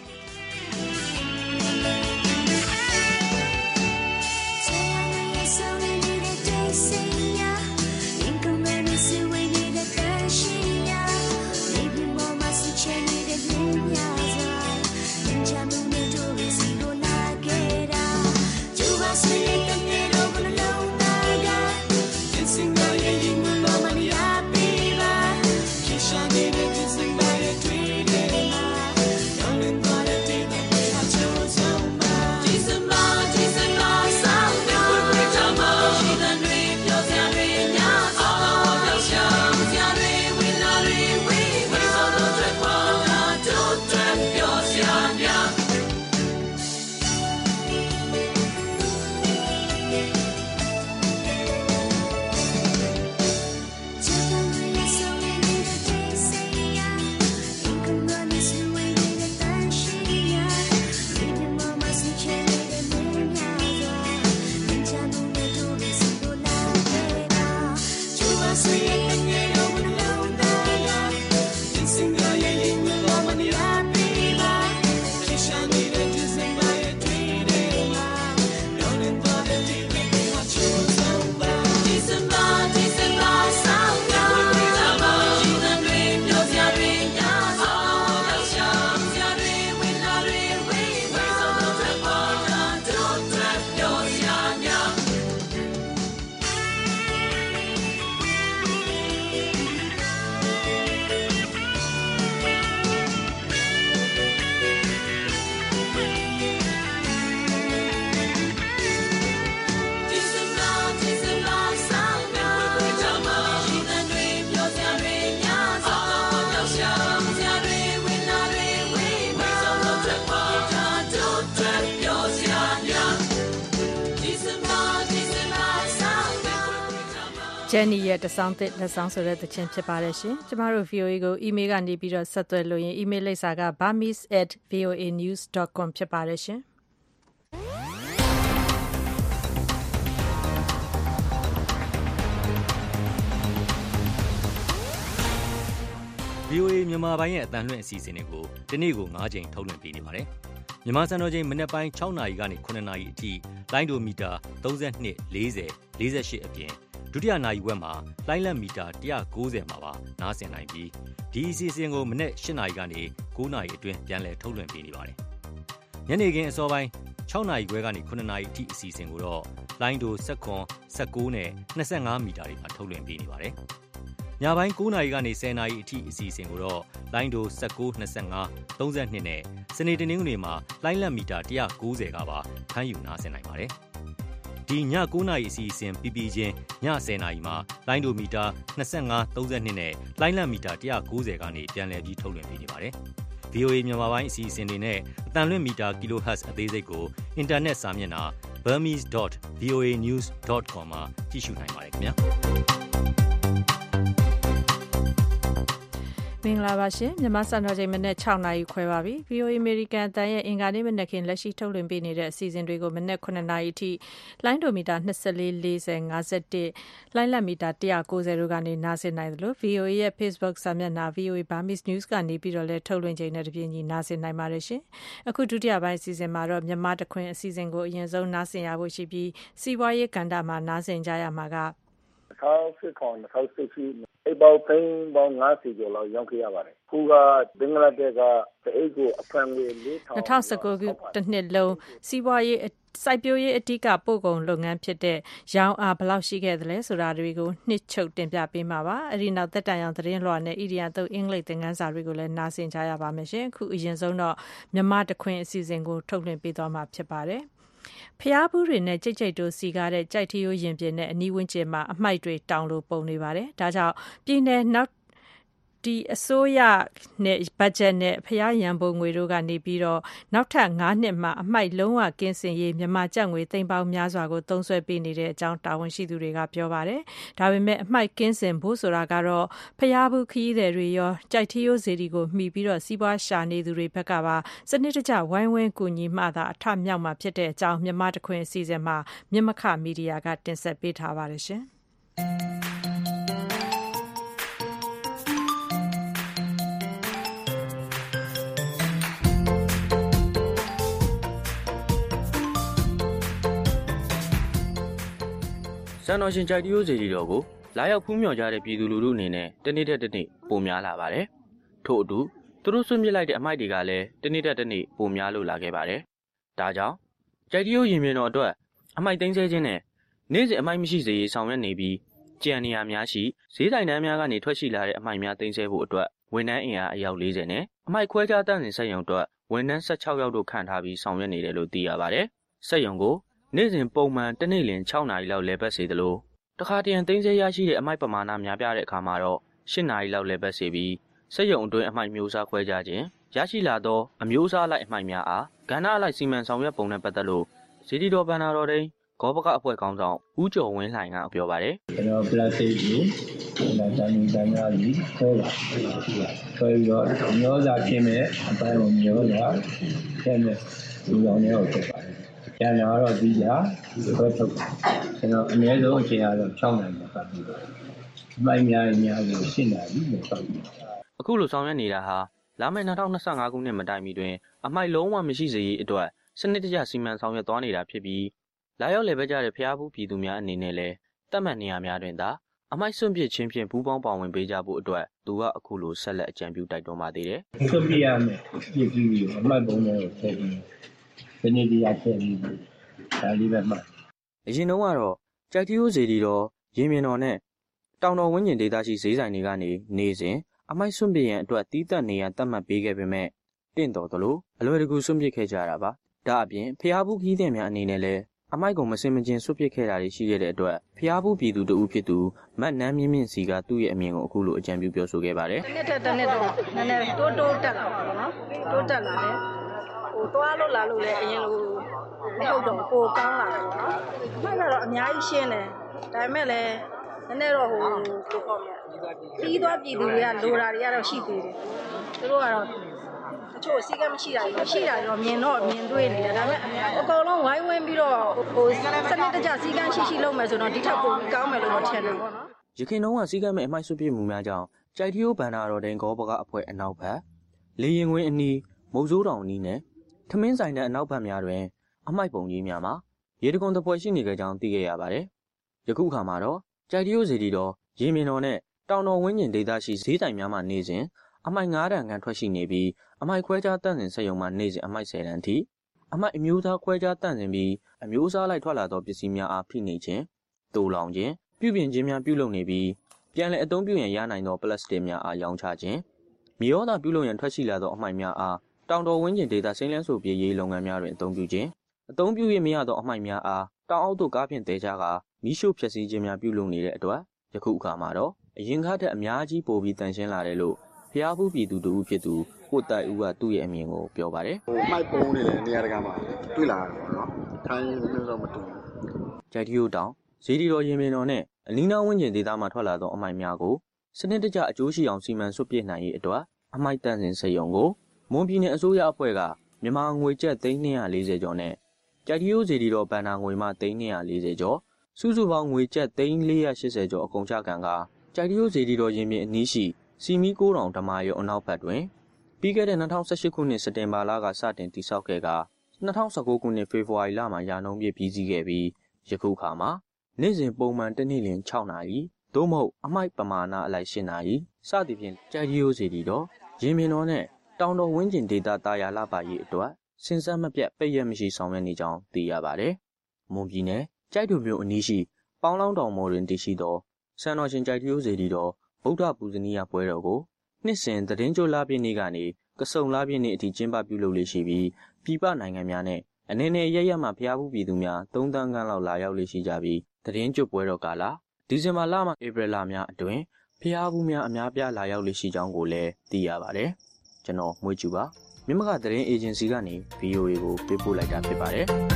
Jenny ရဲ့တဆောင်းသစ်လက်ဆောင်ဆိုတဲ့သချင်းဖြစ်ပါတယ်ရှင်။ကျမတို့ VOA ကို email ကနေပြီးတော့ဆက်သွယ်လို့ရင် email လိပ်စာက burmese@voanews.com ဖြစ်ပါတယ်ရှင်။
VOA မြန်မာပိုင်းရဲ့အတန်လွှင့်အစီအစဉ်တွေကိုဒီနေ့ကို9ချိန်ထုတ်လွှင့်ပေးနေပါတယ်။မြန်မာစံတော်ချိန်မနေ့ပိုင်း6နာရီကနေ9နာရီအထိလိုင်းဒိုမီတာ32 40 48အပြင်ဒုတိယနာရီဝက်မှာလိုင်းလက်မီတာ190မှာပါနားဆင်နိုင်ပြီးဒီအစီအစဉ်ကိုမနေ့8နာရီကနေ9နာရီအတွင်းပြန်လည်ထုတ်လွှင့်ပေးနေပါတယ်။ညနေခင်းအစောပိုင်း6နာရီခွဲကနေ9နာရီအထိအစီအစဉ်ကိုတော့လိုင်းဒို19 19နဲ့25မီတာတွေမှာထုတ်လွှင့်ပေးနေပါတယ်။ညပိုင်း9နာရီကနေ10နာရီအထိအစီအစဉ်ကိုတော့လိုင်းဒို19 25 32နဲ့စနေတနင်္ဂနွေမှာလိုင်းလက်မီတာ190ကပါဖမ်းယူနားဆင်နိုင်ပါတယ်။ဒီည9နာရီအစီအစဉ်ပြီးပြီးချင်းည10နာရီမှာလိုင်းဒိုမီတာ25 32နဲ့လိုင်းလက်မီတာ190ကနေပြန်လည်ပြီးထုတ်လွှင့်ပေးနေပါတယ်။ VOA မြန်မာပိုင်းအစီအစဉ်တွေနဲ့အတန်လွင့်မီတာ kHz အသေးစိတ်ကိုအင်တာနက်စာမျက်နှာ burmese.voanews.com မှာကြည့်ရှုနိုင်ပါတယ်ခင်ဗျာ။
မင်္ဂလာပါရှင်မြန်မာစံတော်ချိန်မနေ့6နာရီခွဲပါပြီ VOA American အတန်ရဲ့အင်္ဂါနေ့မနက်ခင်းလက်ရှိထုတ်လွှင့်ပေးနေတဲ့အစီအစဉ်တွေကိုမနက်9နာရီအထိလိုင်းဒိုမီတာ24 40 51လိုင်းလက်မီတာ190တို့ကနေနားဆင်နိုင်တယ်လို့ VOA ရဲ့ Facebook စာမျက်နှာ VOA Burmese News ကနေပြီးတော့လည်းထုတ်လွှင့်ချိန်နဲ့တပြေးညီနားဆင်နိုင်ပါတယ်ရှင်အခုဒုတိယပိုင်းအစီအစဉ်မှာတော့မြန်မာတခွင်အစီအစဉ်ကိုအရင်ဆုံးနားဆင်ရဖို့ရှိပြီးစီးပွားရေးကဏ္ဍမှာနားဆင်ကြရမှာက
2010ပေါင်းသိန်းပေါင်း90ကျော်လောက်ရောက်ခဲ့ရပါတယ်။ခုကဘင်္ဂလားဒေ့ရှ်ကတအိတ်ကိုအဖမ်းငွေ
2019ခုတစ်နှစ်လုံးစီးပွားရေးစိုက်ပျိုးရေးအဓိကပို့ကုန်လုပ်ငန်းဖြစ်တဲ့ရောင်းအားဘယ်လောက်ရှိခဲ့သလဲဆိုတာတွေကိုနှစ်ချုပ်တင်ပြပေးမှာပါ။အဲဒီနောက်သက်တမ်းရောင်သတင်းလွှာနဲ့ဣရိယာသုတ်အင်္ဂလိပ်သင်ခန်းစာတွေကိုလည်းနားဆင်ကြရပါမယ်ရှင်။အခုအရင်ဆုံးတော့မြန်မာတခွင်အစီအစဉ်ကိုထုတ်လွှင့်ပေးသွားမှာဖြစ်ပါတယ်။ဖျားဘူးတွေနဲ့ကြိတ်ကြိတ်တို့စီကားတဲ့ကြိုက်ထရိုးရင်ပြင်နဲ့အနီးဝန်းကျင်မှာအမိုက်တွေတောင်လို့ပုံနေပါတယ်။ဒါကြောင့်ပြည်နယ်နောက်ဒီအစိုးရနဲ့ဘတ်ဂျက်နဲ့ဖျားရန်ပုံငွေတို့ကနေပြီးတော့နောက်ထပ်9နှစ်မှာအမိုက်လုံးဝကင်းစင်ရေးမြန်မာကျပ်ငွေသိန်းပေါင်းများစွာကိုသုံးစွဲပေးနေတဲ့အကြောင်းတာဝန်ရှိသူတွေကပြောပါတယ်။ဒါပေမဲ့အမိုက်ကင်းစင်ဖို့ဆိုတာကတော့ဖျားဘူးခရီးသည်တွေရောကြိုက်ထရိုးစေတီကိုမှီပြီးတော့စီးပွားရှာနေသူတွေဘက်ကပါစနစ်တကျဝိုင်းဝန်းကူညီမှသာအထမြောက်မှာဖြစ်တဲ့အကြောင်းမြန်မာတခွင်အစီအစဉ်မှာမြမခမီဒီယာကတင်ဆက်ပေးထားပါတယ်ရှင်။
စံတော်ရှင်ကြိုက်တရိုးစေတီတော်ကိုလာရောက်ဖူးမြော်ကြတဲ့ပြည်သူလူထုအနေနဲ့တနေ့တက်တနေ့ပိုများလာပါတယ်။ထို့အတူသူတို့ဆွန့်ပစ်လိုက်တဲ့အမိုက်တွေကလည်းတနေ့တက်တနေ့ပိုများလို့လာခဲ့ပါတယ်။ဒါကြောင့်ကြိုက်တရိုးရင်ပြင်တော်အတွက်အမိုက်သိမ်းဆဲခြင်းနဲ့နေ့စဉ်အမိုက်မရှိစေရေးဆောင်ရွက်နေပြီးကြံနေရများရှိဈေးဆိုင်တန်းများကနေထွက်ရှိလာတဲ့အမိုက်များသိမ်းဆဲဖို့အတွက်ဝန်ထမ်းအင်အားအယောက်40နဲ့အမိုက်ခွဲခြားတန့်စင်စက်ရုံအတွက်ဝန်ထမ်း16ယောက်တို့ခန့်ထားပြီးဆောင်ရွက်နေတယ်လို့သိရပါတယ်။စက်ရုံကိုနေ့စဉ်ပုံမှန်တစ်နေ့လင်6နာရီလောက်လဲပတ်စေသလိုတခါတရံသိမ်းဆည်းရရှိတဲ့အမိုက်ပမာဏများပြတဲ့အခါမှာတော့8နာရီလောက်လဲပတ်စေပြီးစက်ရုံအတွင်းအမိုက်မျိုးစားခွဲခြားခြင်းရရှိလာသောအမျိုးအစားလိုက်အမိုက်များအားကဏ္ဍအလိုက်စီမံဆောင်ရွက်ပုံနဲ့ပတ်သက်လို့ဇီတီတော်ဘန္နာတော်တိန်ဂောဘကအဖွဲ့ခေါင်းဆောင်ဦးကျော်ဝင်းလှိုင်ကပြောပါတယ်
ကျွန်တော်ပလတ်စတစ်ကိုဒါတန်များကြီးခွဲပါခွဲပြီးတော့မျိုးစားဖြစ်မဲ့အပိုင်းကိုမျိုးစားဖြစ်မဲ့လူတော်တွေကိုဖြစ်ပါတယ်ကျန်တာတော့ဒီကြာခွဲထုတ်ကျွန်တော်အနည်းဆုံးအချိန်ကတော့6နိုင်ပါပြီ။မိုင်းများကိုရှင်းတာပြီးတော့ဆောက်ပြီး
အခုလိုဆောင်ရွက်နေတာဟာလာမယ့်2025ခုနှစ်မတိုင်မီတွင်အမိုက်လုံးဝမရှိစေရေးအတွက်စနစ်တကျစီမံဆောင်ရွက်သွားနေတာဖြစ်ပြီးလာရောက်လည်ပတ်ကြတဲ့ဖျားဘူးပြည်သူများအနေနဲ့လည်းတတ်မှတ်နေရာများတွင်သာအမိုက်စွန့်ပစ်ခြင်းဖြင့်ပူးပေါင်းပါဝင်ပေးကြဖို့အတွက်သူကအခုလိုဆက်လက်အကြံပြုတိုက်တွန်းပါသေးတယ်
။စွန့်ပစ်ရမယ်ပြည်သူတွေအမိုက်ပုံတွေကိုထည့်ပြီးစနစ်တကျထည့်ပြီးဒါလေးပဲမှ
အရင်တော့ကတော့ကြိုက်ထရိုးစေတီတော်ရင်မြင်တော်နဲ့တောင်တော်ဝင်းကျင်ဒေသရှိဈေးဆိုင်တွေကနေနေစဉ်အမိုက်စွန့်ပစ်ရန်အတွက်တီးတက်နေရန်သတ်မှတ်ပေးခဲ့ပေမဲ့တင့်တော်သလိုအလွယ်တကူစွန့်ပစ်ခဲ့ကြတာပါဒါအပြင်ဖျားဘူးခီးတဲ့များအနေနဲ့လည်းအမိုက်ကိုမစင်မကျင်စွန့်ပစ်ခဲ့တာတွေရှိခဲ့တဲ့အတွက်ဖျားဘူးပြည်သူတဦးဖြစ်သူမတ်နန်းမြင့်မြင့်စီကသူ့ရဲ့အမြင်ကိုအခုလိုအကြံပြုပြောဆိုခဲ့ပါတယ်
တစ်နှစ်တော့နည်းနည်းတိုးတက်လာပါတော့နော်တိုးတက်လာတယ်သွားလို့လာလို့လည်းအရင်လိုမဟုတ်တော့ပိုကောင်းလာတယ်ပေါ့နော်။မှကတော့အများကြီးရှင်းတယ်။ဒါပေမဲ့လည်းနည်းနည်းတော့ပြီးသွားပြည်သူတွေကလိုတာတွေကတော့ရှိသေးတယ်။သူတို့ကတော့တချို့စီးကမရှိတာတွေရှိတာတော့မြင်တွေ့နေတယ်။ဒါပေမဲ့အကုန်လုံးဝိုင်းဝန်းပြီးတော့စနစ်တကျစီးကရှိလုပ်မယ်ဆိုတော့ဒီထက်ပိုကောင်းမယ်လို့ထင်တယ်ပေါ့နော်
။ရခိုင်တုန်းကစီးကမဲ့အမိုက်ဆွပစ်မှုများကြောင့်ကြိုက်ထရိုးဘန္နာတော်တင်ဂောဘကအဖွဲ့အနောက်ဘက်လေရင်ခွင်းအနီးမုတ်ဆိုးတောင်အနီးနဲ့ထမင်းဆိုင်တဲ့အနောက်ဘက်များတွင်အမိုက်ပုံကြီးများမှာရေတကွန်တပွဲရှိနေကြကြောင်းသိခဲ့ရပါတယ်။ယခုအခါမှာတော့ကြိုက်တရိုးစီတီတော်ရေမင်တော်နဲ့တောင်တော်ဝင်းကျင်ဒေသရှိဈေးတိုင်များမှာနေစဉ်အမိုက်9တန်ခန့်ထွက်ရှိနေပြီးအမိုက်ခွဲခြားတန့်စင်စက်ရုံမှာနေစဉ်အမိုက်10တန်ထိအမိုက်အမျိုးသားခွဲခြားတန့်စင်ပြီးအမျိုးအစားလိုက်ထွက်လာသောပစ္စည်းများအားဖိနှိပ်ခြင်း၊တိုးလောင်ခြင်း၊ပြုပြင်ခြင်းများပြုလုပ်နေပြီးယပြန်လည်အသုံးပြုရန်ရနိုင်သောပလတ်စတစ်များအားရောင်းချခြင်းမြေဩဇာပြုလုပ်ရန်ထွက်ရှိလာသောအမှိုက်များအားတောင်တော်ဝန်းကျင်ဒေသစိမ်းလန်းစိုပြေးရေးလုပ်ငန်းများတွင်အသုံးပြုခြင်းအသုံးပြု၍မရသောအမှိုက်များအားတောင်အောက်သို့ကားဖြင့်တည်ကြကာမီးရှို့ဖျက်ဆီးခြင်းများပြုလုပ်နေတဲ့အတွက်ယခုအခါမှာတော့အရင်ကထက်အများကြီးပိုပြီးတန်ရှင်းလာတယ်လို့ဖျားဖူးပြည်သူတို့ဖြစ်သူကိုတိုင်ဦးကသူ့ရဲ့အမြင်ကိုပြောပါတယ်
။မိုက်ပုံးနေတယ်နေရာတကာမှာတွေ့လာတာပေါ့နော်။ထိုင်းမျိုးတော့မတူဘူး
။ကြိုက်တီယိုတောင်ဇေဒီတော်ရင်ပင်တော်နဲ့အနီးနားဝန်းကျင်ဒေသမှာထွက်လာသောအမှိုက်များကိုစနစ်တကျအကျိုးရှိအောင်စီမံဆွတ်ပစ်နိုင်ရေးအတွက်အမှိုက်တန့်စင်စေရုံကိုမွန်ပြည်နယ်အစိုးရအဖွဲ့ကမြန်မာငွေကျပ်340ကျော်နဲ့ကြိုက်တီယိုဇေဒီတော်ဘဏ္ဍာငွေမှ340ကျော်စုစုပေါင်းငွေကျပ်480ကျော်အကုန်ချခံကကြိုက်တီယိုဇေဒီတော်ရင်ပင်အနီးရှိစီမီ9000ဓမ္မရုံအနောက်ဘက်တွင်ပြီးခဲ့တဲ့2018ခုနှစ်စက်တင်ဘာလကစတင်တည်ဆောက်ခဲ့က2019ခုနှစ်ဖေဖော်ဝါရီလမှာရာနှုန်းပြည့်ပြီးစီးခဲ့ပြီးယခုခါမှာနေ့စဉ်ပုံမှန်တစ်နေ့လင်6နာရီသို့မဟုတ်အမိုက်ပမာဏအလိုက်8နာရီစသည်ဖြင့်ကြိုက်တီယိုစီတီတော်ရင်ပင်တော်နဲ့တောင်တော်ဝင်းကျင်ဒေသတာယာလှပရေးအတွက်စဉ်ဆက်မပြတ်ပိတ်ရက်မရှိဆောင်ရွက်နေကြောင်းသိရပါတယ်။မွန်ပြည်နယ်ကြိုက်တူမြို့အနီးရှိပေါင်းလောင်းတောင်မော်တွင်တည်ရှိသောစံတော်ရှင်ကြိုက်တီယိုစီတီတော်ဗုဒ္ဓပူဇနီယပွဲတော်ကိုနှစ်စဉ်သတင်းကြိုလပြည့်နေ့ကနေကစုံလပြည့်နေ့အထိကျင်းပပြုလုပ်လေရှိပြီးပြည်ပနိုင်ငံများနဲ့အနေနဲ့ရရမှဖျားဖူးပြည်သူများ3တန်းခန်းလောက်လာရောက်လေရှိကြပြီးသတင်းကြိုပွဲတော်ကာလဒီဇင်ဘာလမှဧပြီလများအတွင်းဖျားဖူးများအများပြားလာရောက်လေရှိကြောင်းကိုလည်းသိရပါတယ်။ကျွန်တော်မွေးကျူပါမြမကသတင်းအေဂျင်စီကနေ VOA ကိုပေးပို့လိုက်တာဖြစ်ပါတယ်။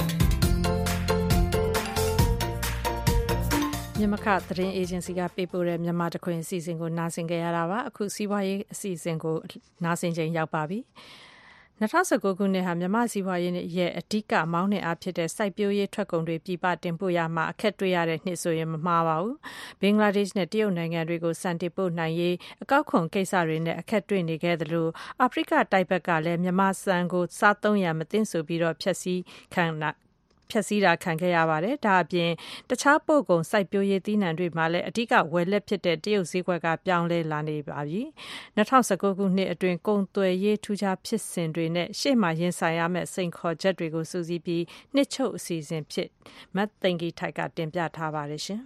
မြမခသတင်းအေဂျင်စီကပေးပို့တဲ့မြန်မာတခွင်အစီအစဉ်ကိုနားဆင်ကြရတာပါအခုစီးပွားရေးအစီအစဉ်ကိုနားဆင်ချိန်ရောက်ပါပြီ2019ခုနှစ်ဟာမြန်မာစီးပွားရေးရဲ့အဓိကမောင်းနှင်အားဖြစ်တဲ့စိုက်ပျိုးရေးထွက်ကုန်တွေပြည်ပတင်ပို့ရမှာအခက်တွေ့ရတဲ့နှစ်ဆိုရင်မမှားပါဘူးဘင်္ဂလားဒေ့ရှ်နဲ့တရုတ်နိုင်ငံတွေကိုစံတင်ပို့နိုင်ရေးအကောက်ခွန်ကိစ္စတွေနဲ့အခက်တွေ့နေခဲ့သလိုအာဖရိကတိုက်ဘက်ကလည်းမြန်မာစံကိုစားသုံးရမသိဆိုပြီးတော့ဖျက်ဆီးတာခံခဲ့ရပါတယ်။ဒါအပြင်တခြားပို့ကုန်စိုက်ပျိုးရေးသီးနှံတွေမှာလည်းအဓိကဝယ်လက်ဖြစ်တဲ့တရုတ်ဈေးကွက်ကပြောင်းလဲလာနေပါပြီ။2019ခုနှစ်အတွင်းကုန်သွယ်ရေးထူးခြားဖြစ်စဉ်တွေနဲ့ရှေ့မှာရင်ဆိုင်ရမယ့်စိန်ခေါ်ချက်တွေကိုစူးစီးပြီးနှစ်ချုပ်အစီအစဉ်ဖြစ်မတ်သိင်္ဂီထိုက်ကတင်ပြထားပါတယ်ရှင်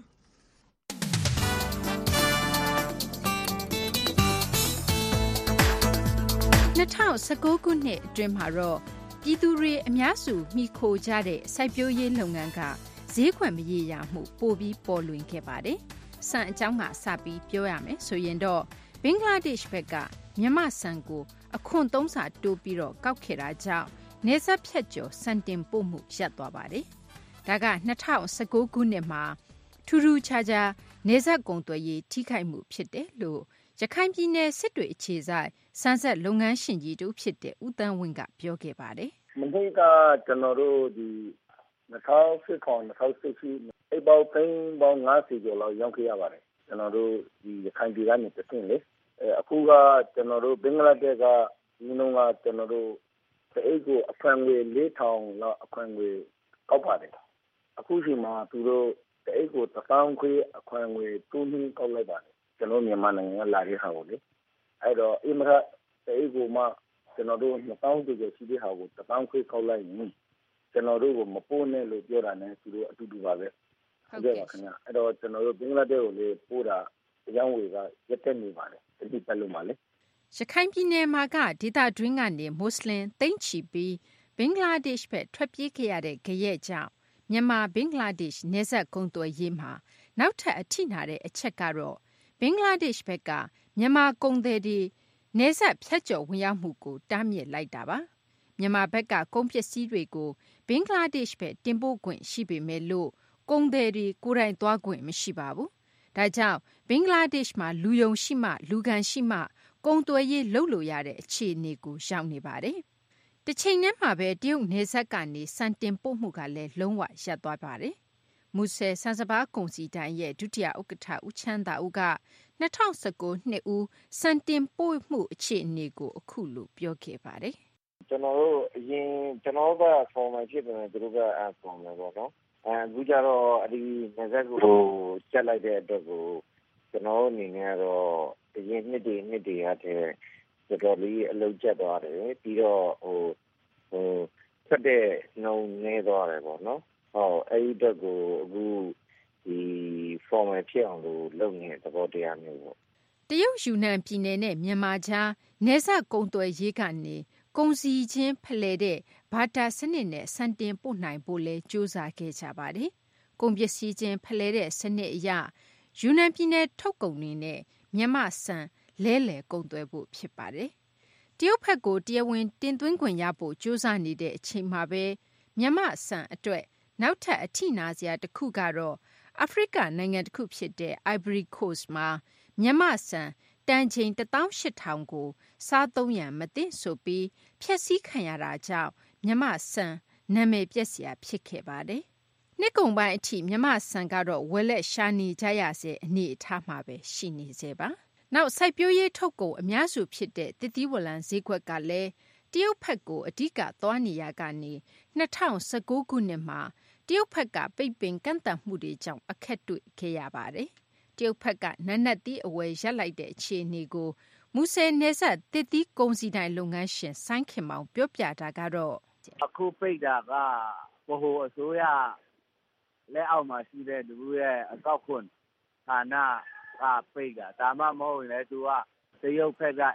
။2019ခုနှစ်အတွင်းမှာတော့ပြည်သူတွေအများစုမှီခိုကြတဲ့စိုက်ပျိုးရေးလုပ်ငန်းကဈေးကွက်မရေရာမှုပိုပြီးပေါ်လွင်ခဲ့ပါတယ်။ဆန်အကြောင်းကစပြီးပြောရမယ်ဆိုရင်တော့ဘင်္ဂလားဒေ့ရှ်ဘက်ကမြန်မာဆန်ကိုအခွန်3ဆတိုးပြီးတော့ကောက်ခဲ့တာကြောင့်နေဆက်ဖြတ်ကျော်စံတင်ပို့မှုရပ်သွားပါတယ်။ဒါက2019ခုနှစ်မှာထူးထူးခြားခြားနေဆက်ကုန်သွယ်ရေးထိခိုက်မှုဖြစ်တယ်လို့ရခိုင်ပြည်နယ်စစ်တွေအခြေစိုက်စံဆက်လုပ်ငန်းရှင်ကြီးတို့ဖြစ်တဲ့ဦးတန်းဝင်းကပြောခဲ့ပါတယ်
။မနေ့ကကျွန်တော်တို့ဒီ2018အိတ်ပေါင်းပေါင်း50ကျော်လောက်ရောက်ခဲ့ရပါတယ်။ကျွန်တော်တို့ဒီရခိုင်ပြည်ကနေတဆင့်လေအခုကကျွန်တော်တို့ဘင်္ဂလားဒေ့ရှ်ကဒီနှုန်းကကျွန်တော်တို့အိတ်ကိုအခွန်ငွေ4000လောက်အခွန်ငွေကောက်ပါတယ်။အခုချိန်မှာသူတို့အိတ်ကို1000ခွေအခွန်ငွေ200ကောက်လိုက်ပါတယ်။ကျွန်တော်မြန်မာနိုင်ငံကလာတဲ့ဟာကိုလေအဲ့တော့အင်မရအိတ်ကိုမှကျွန်တော်တို့2000ကျော်ရှိတဲ့ဟာကို1000ခွေကောက်လိုက်ရင်ကျွန်တော်တို့ကိုမပို့နဲ့လို့ပြောတာနဲ့သူတို့အတူတူပါပဲဟုတ်ကဲ့ပါခင်ဗျအဲ့တော့ကျွန်တော်တို့ဘင်္ဂလားဒေ့ရှ်ကိုလေပို့တာအကြောင်းဝေကရက်တက်နေပါတယ်ဒီပတ်လို့ပါလေ
ရခိုင်ပြည်နယ်မှာကဒေသတွင်းကနေမွတ်စလင်သိန်းချီပြီးဘင်္ဂလားဒေ့ရှ်ဘက်ထွက်ပြေးခဲ့ရတဲ့ကြရဲ့ကြောင့်မြန်မာဘင်္ဂလားဒေ့ရှ်နယ်စပ်ကုန်သွယ်ရေးမှာနောက်ထပ်အထိနာတဲ့အချက်ကတော့ဘင်္ဂလားဒေ့ရှ်ဘက်ကမြန်မာကုန်သည်တွေနယ်စပ်ဖြတ်ကျော်ဝင်ရောက်မှုကိုတားမြစ်လိုက်တာပါမြန်မာဘက်ကကုန်ပစ္စည်းတွေကိုဘင်္ဂလားဒေ့ရှ်ဘက်တင်ပို့ခွင့်ရှိပေမဲ့လို့ကုန်သည်တွေကိုယ်တိုင်သွားခွင့်မရှိပါဘူးဒါကြောင့်ဘင်္ဂလားဒေ့ရှ်မှာလူယုံရှိမှလူကန်ရှိမှကုန်သွယ်ရေးလုပ်လို့ရတဲ့အခြေအနေကိုရောက်နေပါတယ်တစ်ချိန်တည်းမှာပဲတရုတ်နယ်စပ်ကနေစံတင်ပို့မှုကလည်းလုံးဝရပ်သွားပါတယ်မူဆယ်စံစပါးကုန်စည်တိုင်းရဲ့ဒုတိယဥက္ကဋ္ဌဦးချမ်းသာဦးက2019နှစ်ဦးစံတင်ပို့မှုအခြေအနေကိုအခုလိုပြောခဲ့ပါတယ်
ကျွန်တော်တို့အရင်ကျွန်တော်က formal ဖြစ်တယ်သူတို့က formal ပေါ့နော်အခုကျတော့အဒီနယ်စပ်ကိုကျက်လိုက်တဲ့အတွက်ကိုကျွန်တော်အနေနဲ့ကတော့အရင်နှစ်တွေရတဲ့တော်တော်လေးအလုပ်ကျက်သွားတယ်ပြီးတော့ဆက်တဲ့နှုံနေသွားတယ်ပေါ့နော်ဟုတ်အဲ့ဒီအတွက်ကိုအခုဒီ formal ဖြစ်အောင်လို့လုပ်နေတဲ့သဘောတရားမျိုးပေါ့
တရုတ်ယူနန်ပြည်နယ်နဲ့မြန်မာကြားနယ်စပ်ကုန်သွယ်ရေးကနေကုန်စည်ချင်းဖလှယ်တဲ့ဘာတာစနစ်နဲ့စံတင်ပို့နိုင်ဖို့လဲကြိုးစားခဲ့ကြပါတယ်။ကုန်ပစ္စည်းချင်းဖလှယ်တဲ့စနစ်အရယူနန်ပြည်နယ်ထုတ်ကုန်တွေနဲ့မြန်မာဆန်လဲလှယ်ကုန်သွယ်ဖို့ဖြစ်ပါတယ်။တရုတ်ဘက်ကိုတရားဝင်တင်သွင်းခွင့်ရဖို့ကြိုးစားနေတဲ့အချိန်မှာပဲမြန်မာဆန်အတွက်နောက်ထပ်အထိနာစရာတစ်ခုကတော့အာဖရိကနိုင်ငံတစ်ခုဖြစ်တဲ့ Ivory Coast မှာမြန်မာဆန်တန်ချိန် 18000 ကိုစားသုံးရန်မသင့်ဆိုပြီးဖျက်ဆီးခံရတာကြောင့်မြန်မာဆန်နာမည်ပျက်စရာဖြစ်ခဲ့ပါတယ်။နှစ်ကုန်ပိုင်းအထိမြန်မာဆန်ကတော့ဝယ်လက်ရှာနေကြရစေအနေအထားမှာပဲရှိနေစေပါ။နောက်စိုက်ပျိုးရေးထုတ်ကုန်အများစုဖြစ်တဲ့သစ်သီးဝလံဈေးကွက်ကလည်းတရုတ်ဘက်ကိုအဓိကသွားနေရကနေ2019ခုနှစ်မှာတရုတ်ဘက်ကပိတ်ပင်ကန့်သတ်မှုတွေကြောင့်အခက်တွေ့ခဲ့ရပါတယ်။တရုတ်ဘက်ကနက်နက်သီးအဝယ်ရပ်လိုက်တဲ့အခြေအနေကိုမူဆယ်နယ်စပ်သစ်သီးကုန်စည်တိုင်းလုပ်ငန်းရှင်စိုင်းခင်မောင်ပြောပြတာကတော့
အခုပိတ်တာကဗဟိုအစိုးရလက်အောက်မှာရှိတဲ့လူရဲ့အကောက်ခွန်ဌာနကပိတ်တာဒါမှမဟုတ်ရင်လည်းသူကတရုတ်ဘက်က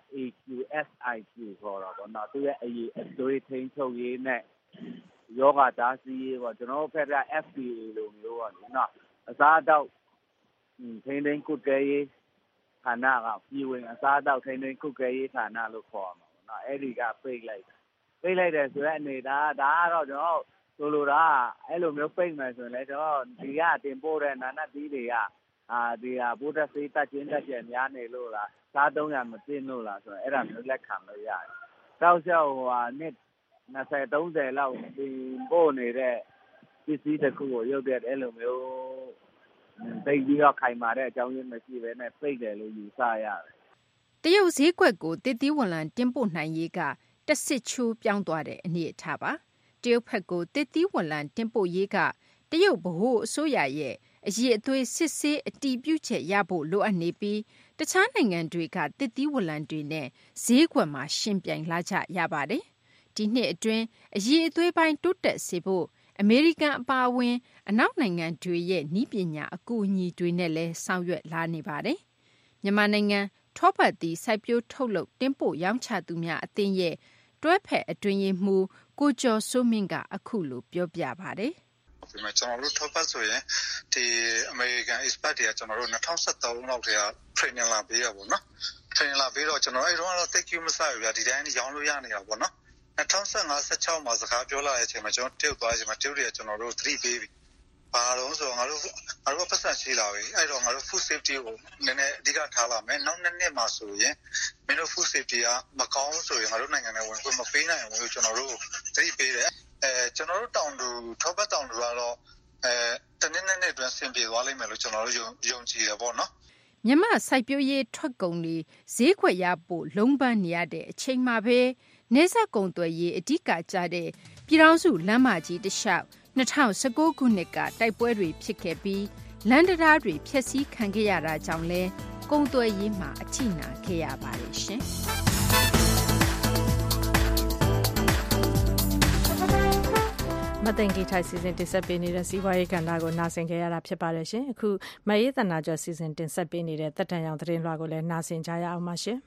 AQSIQ ခေါ်တော့ဗောနော်သူရဲ့အရေးအသွေးထိန်းချုပ်ရေးနဲ့ယောဂတားဆီးရေးပေါ့ကျွန်တော်တို့ဘက်က FDA လို့မျိုးပေါ့နော်အစားအသောက်ထိန်းသိမ်းကုတ်ကဲရေးဌာနကပြည်ဝင်အစားအသောက်ထိန်းသိမ်းကုတ်ကဲရေးဌာနလို့ခေါ်မှာပေါ့နော်အဲ့ဒီကပိတ်လိုက်တယ်ဆိုတဲ့အနေဒါကတော့ကျွန်တော်ဆိုလိုတာအဲ့လိုမျိုးပိတ်မယ်ဆိုရင်လည်းကျွန်တော်ဒီကတင်ပို့တဲ့နာနတ်သီးတွေကဒီဟာဘုဒ္ဓစေတချင်းတက်ကျများနေလို့လားစားသုံးရမသိလို့လားဆိုတော့အဲ့ဒါမျိုးလက်ခံလို့ရတယ်။တောက်လျှောက်နှစ်20-30လောက်ဒီပို့နေတဲ့ပစ္စည်းတစ်ခုကိုရုပ်တဲ့အဲ့လိုမျိုးသိပြီးတော့ခိုင်မာတဲ့အကြောင်းရင်းမရှိဘဲနဲ့ပိတ်တယ်လို့ယူဆရတယ်
။တရုတ်ဈေးကွက်ကိုသစ်သီးဝလံတင်ပို့နိုင်ရေးကတဆစ်ချိုးပြောင်းသွားတဲ့အနေအထားပါ။တရုတ်ဘက်ကိုသစ်သီးဝလံတင်ပို့ရေးကတရုတ်ဗဟိုအစိုးရရဲ့အရေးအသွေးစစ်ဆေးအတီးပြုချက်ရဖို့လိုအပ်နေပြီးတခြားနိုင်ငံတွေကသစ်သီးဝလံတွေနဲ့ဈေးကွက်မှာရှင်ပြိုင်လာကြရပါတယ်။ဒီနှစ်အတွင်းအရေးအသွေးပိုင်းတိုးတက်စေဖို့အမေရိကန်အပါအဝင်အနောက်နိုင်ငံတွေရဲ့နည်းပညာအကူအညီတွေနဲ့လည်းဆောင်ရွက်လာနေပါတယ်။မြန်မာနိုင်ငံထောပတ်သီးစိုက်ပျိုးထုတ်လုပ်တင်ပို့ရောင်းချသူများအသင်းရဲ့တွဲဖက်အတွင်းရေးမှူးကိုကျော်စိုးမင်းကအခုလိုပြောပြပါတယ်။
ဒီမှာကျွန်တော်တို့ထောက်ပတ်ဆိုရင်ဒီအမေရိကန် expert တွေကကျွန်တော်တို့2013လောက်တည်းက training လာပေးရပါတော့။ training လာပေးတော့ကျွန်တော်အဲ့တော့ thank you မစရဘူးဗျာဒီတိုင်းရောင်းလို့ရနေတာပေါ့နော်။2015-16မှာစကားပြောလာတဲ့အချိန်မှာကျွန်တော်တရုတ်သွားချိန်မှာတရုတ်တွေကကျွန်တော်တို့သတိပေးပြီးဘာလို့ဆိုတော့ငါတို့ပတ်စံရှိလာပြီအဲ့တော့ငါတို့ food safety ကိုနည်းနည်းအဓိကထားလာမယ်နောက်နှစ်မှာဆိုရင်မင်းတို့ food safety ကမကောင်းဆိုရင်ငါတို့နိုင်ငံနဲ့ဝင်ခွင့်မပေးနိုင်ဘူးလို့ကျွန်တော်တို့သတိပေးတယ်ကျွန်တော်တို့တောင်သူထောပတ်တောင်သူကတော့တနည်းနည်းအတွင်းဆင်ပြေသွားလိမ့်မယ်လို့ကျွန်တော်တို့ယုံကြည်တယ်ပေါ့နော်
မြန်မာစိုက်ပျိုးရေးထွက်ကုန်တွေဈေးကွက်ရဖို့လုံးပန်းနေရတဲ့အချိန်မှာပဲနေဆက်ကုန်သွယ်ရေးအဓိကကျတဲ့ပြည်ထောင်စုလမ်းမကြီးတစ်လျှောက်2019ခုနှစ်ကတိုက်ပွဲတွေဖြစ်ခဲ့ပြီးလမ်းတရားတွေဖျက်ဆီးခံခဲ့ရတာကြောင့်လဲကုန်သွယ်ရေးမှာအထိနာခဲ့ရပါတယ်ရှင်
မသိင်္ဂီထိုက်စီစဉ်တင်ဆက်ပေးနေတဲ့စီးပွားရေးကဏ္ဍကိုနားဆင်ကြရတာဖြစ်ပါတယ်ရှင်အခုမရေးသနာကျော်စီစဉ်တင်ဆက်ပေးနေတဲ့တက်တန်ရောင်သတင်းလွှာကိုလည်းနားဆင်ကြရအောင်ပါရှင်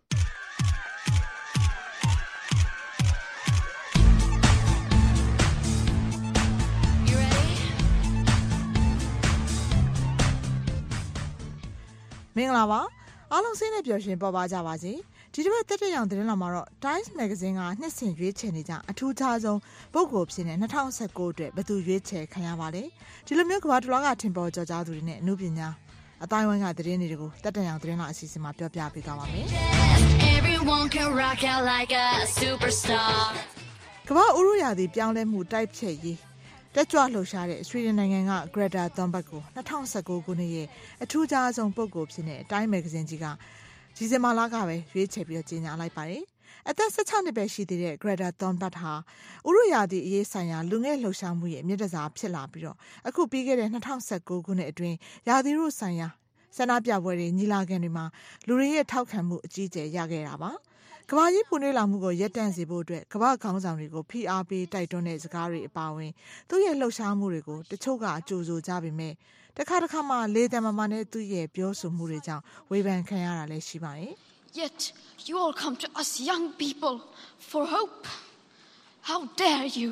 မင်္ဂလာပါအားလုံးစိတ်နဲ့ပျော်ရွှင်ပေါ်ပါကြပါစေဒီတစ်ပတ်တက်တဲ့ရောင်သတင်းလာမှာတော့ Times Magazine ကနှစ်စဉ်ရွေးချယ်နေကြအထူးခြားဆုံးပုဂ္ဂိုလ်ဖြစ်နေ2019အတွက်ဘယ်သူရွေးချယ်ခံရပါလဲဒီလိုမျိုးကမ္ဘာတစ်လွှားကထင်ပေါ်ကျော်ကြားသူတွေနဲ့အမှုပညာအတိုင်းဝိုင်းကသတင်းတွေကိုတက်တဲ့ရောင်သတင်းလာအစီအစဉ်မှာပြောပြပေးသွားပါမယ် Everyone can rock out like a superstar ကမ္ဘာဥရုရာသီပြောင်းလဲမှုတိုက်ဖျက်ရေးတက်ကြွလှုပ်ရှားတဲ့ဆွီဒင်နိုင်ငံက Greta Thunberg ကို2019ခုနှစ်ရဲ့အထူးခြားဆုံးပုဂ္ဂိုလ်ဖြစ်တဲ့ Time Magazine ကြီးကဒီဇင်ဘာလကပဲရွေးချယ်ပြီးကြေညာလိုက်ပါတယ်။အသက်16နှစ်ပဲရှိသေးတဲ့ Greta Thunberg ဟာဥရုရာသီအရေးဆိုင်ရာလူငယ်လှုပ်ရှားမှုရဲ့မြစ်တစားဖြစ်လာပြီးတော့အခုပြီးခဲ့တဲ့2019ခုနှစ်အတွင်းရာသီဥတုဆိုင်ရာဆန္ဒပြပွဲတွေညီလာခံတွေမှာလူတွေရဲ့ထောက်ခံမှုအကြီးအကျယ်ရခဲ့တာပါ။ကမ္ဘာကြီးပူနွေးလာမှုကိုရပ်တန့်စေဖို့အတွက်ကမ္ဘာခေါင်းဆောင်တွေကိုဖိအားပေးတိုက်တွန်းတဲ့စကားတွေအပါအဝင်သူ့ရဲ့လှုပ်ရှားမှုတွေကိုတချို့ကကြိုဆိုကြပေမဲ့တခါတခါမှလေတံမမနဲ့သူ့ရဲ့ပြောဆိုမှုတွေကြောင့်ဝေဖန်ခံရတာလည်းရှိပါတယ်
Yet you all come to us young people for hope. How dare you?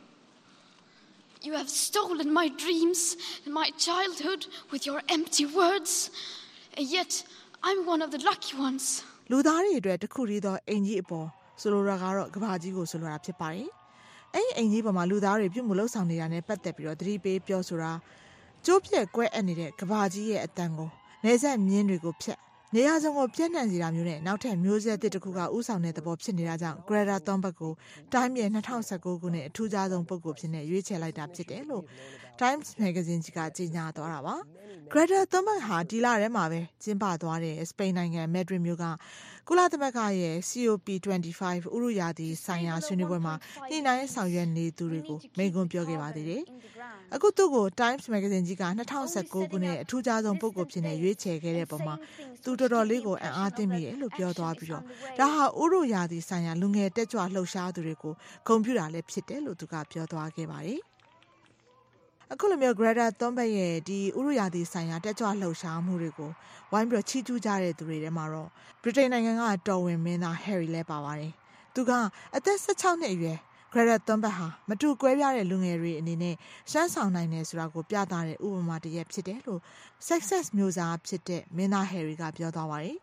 You have stolen my dreams and my childhood with your empty words. And yet I'm one of the lucky ones.
လူသားတွေအတွက်တခုတည်းသောအင်ကြီးအပေါ်ဆိုလိုတာကတော့ကဘာကြီးကိုဆိုလိုတာဖြစ်ပါတယ်အဲ့ဒီအင်ကြီးပေါ်မှာလူသားတွေပြုမှုလှုပ်ဆောင်နေတာနဲ့ပတ်သက်ပြီးတော့သတိပေးပြောဆိုတာကျိုးပြက်ကွဲအပ်နေတဲ့ကဘာကြီးရဲ့အတန်ကိုနေဆက်မြင်းတွေကိုဖျက်နေရာစုံကိုပြန့်နှံ့စေတာမျိုးနဲ့နောက်ထပ်မျိုးဆက်တစ်ခုကဥဆောင်တဲ့သဘောဖြစ်နေတာကြောင့် Greta Thunberg ကိုတိုင်းပြည်2019ခုနှစ်အထူးခြားဆုံးပုဂ္ဂိုလ်ဖြစ်နေရွေးချယ်လိုက်တာဖြစ်တယ်လို့ Times Magazine ကကြေညာသွားတာပါ Greta Thunberg ဟာဒီလထဲမှာပဲကျင်းပသွားတဲ့စပိန်နိုင်ငံ Madrid မြို့ကကုလသမဂ္ဂရဲ့ COP25 ဥရုရာသီဆိုင်ရာဆွေးနွေးပွဲမှာညှိနှိုင်းဆောင်ရွက်နေသူတွေကိုမိန့်ခွန်းပြောခဲ့ပါသေးတယ်အခုသူ့ကို Times Magazine က2019ခုနှစ်အထူးခြားဆုံးပုဂ္ဂိုလ်ဖြစ်နေရွေးချယ်ခဲ့တဲ့ပုံမှာသူတော်တော်လေးကိုအံ့အားသင့်မိတယ်လို့ပြောသွားပြီးတော့ဒါဟာဥရုရာသီဆိုင်ရာလူငယ်တက်ကြွလှုပ်ရှားသူတွေကိုဂုဏ်ပြုတာလည်းဖြစ်တယ်လို့သူကပြောသွားခဲ့ပါတယ်အခုလိုမျိုး Greta Thunberg ရဲ့ဒီဥရုရာသီဆိုင်ရာတက်ကြွလှုပ်ရှားမှုတွေကိုဝိုင်းပြီးချီးကျူးကြတဲ့သူတွေထဲမှာတော့ဗြိတိန်နိုင်ငံကတော်ဝင်မင်းသား Harry လည်းပါပါတယ်သူကအသက်16နှစ်အရွယ် Greta Thunberg ဟာမတူကွဲပြားတဲ့လူငယ်တွေအနေနဲ့ရှမ်းဆောင်နိုင်တယ်ဆိုတာကိုပြသတဲ့ဥပမာတစ်ရပ်ဖြစ်တယ်လို့ Success မျိုးစားဖြစ်တဲ့မင်းသား Harry ကပြောသွားပါတယ်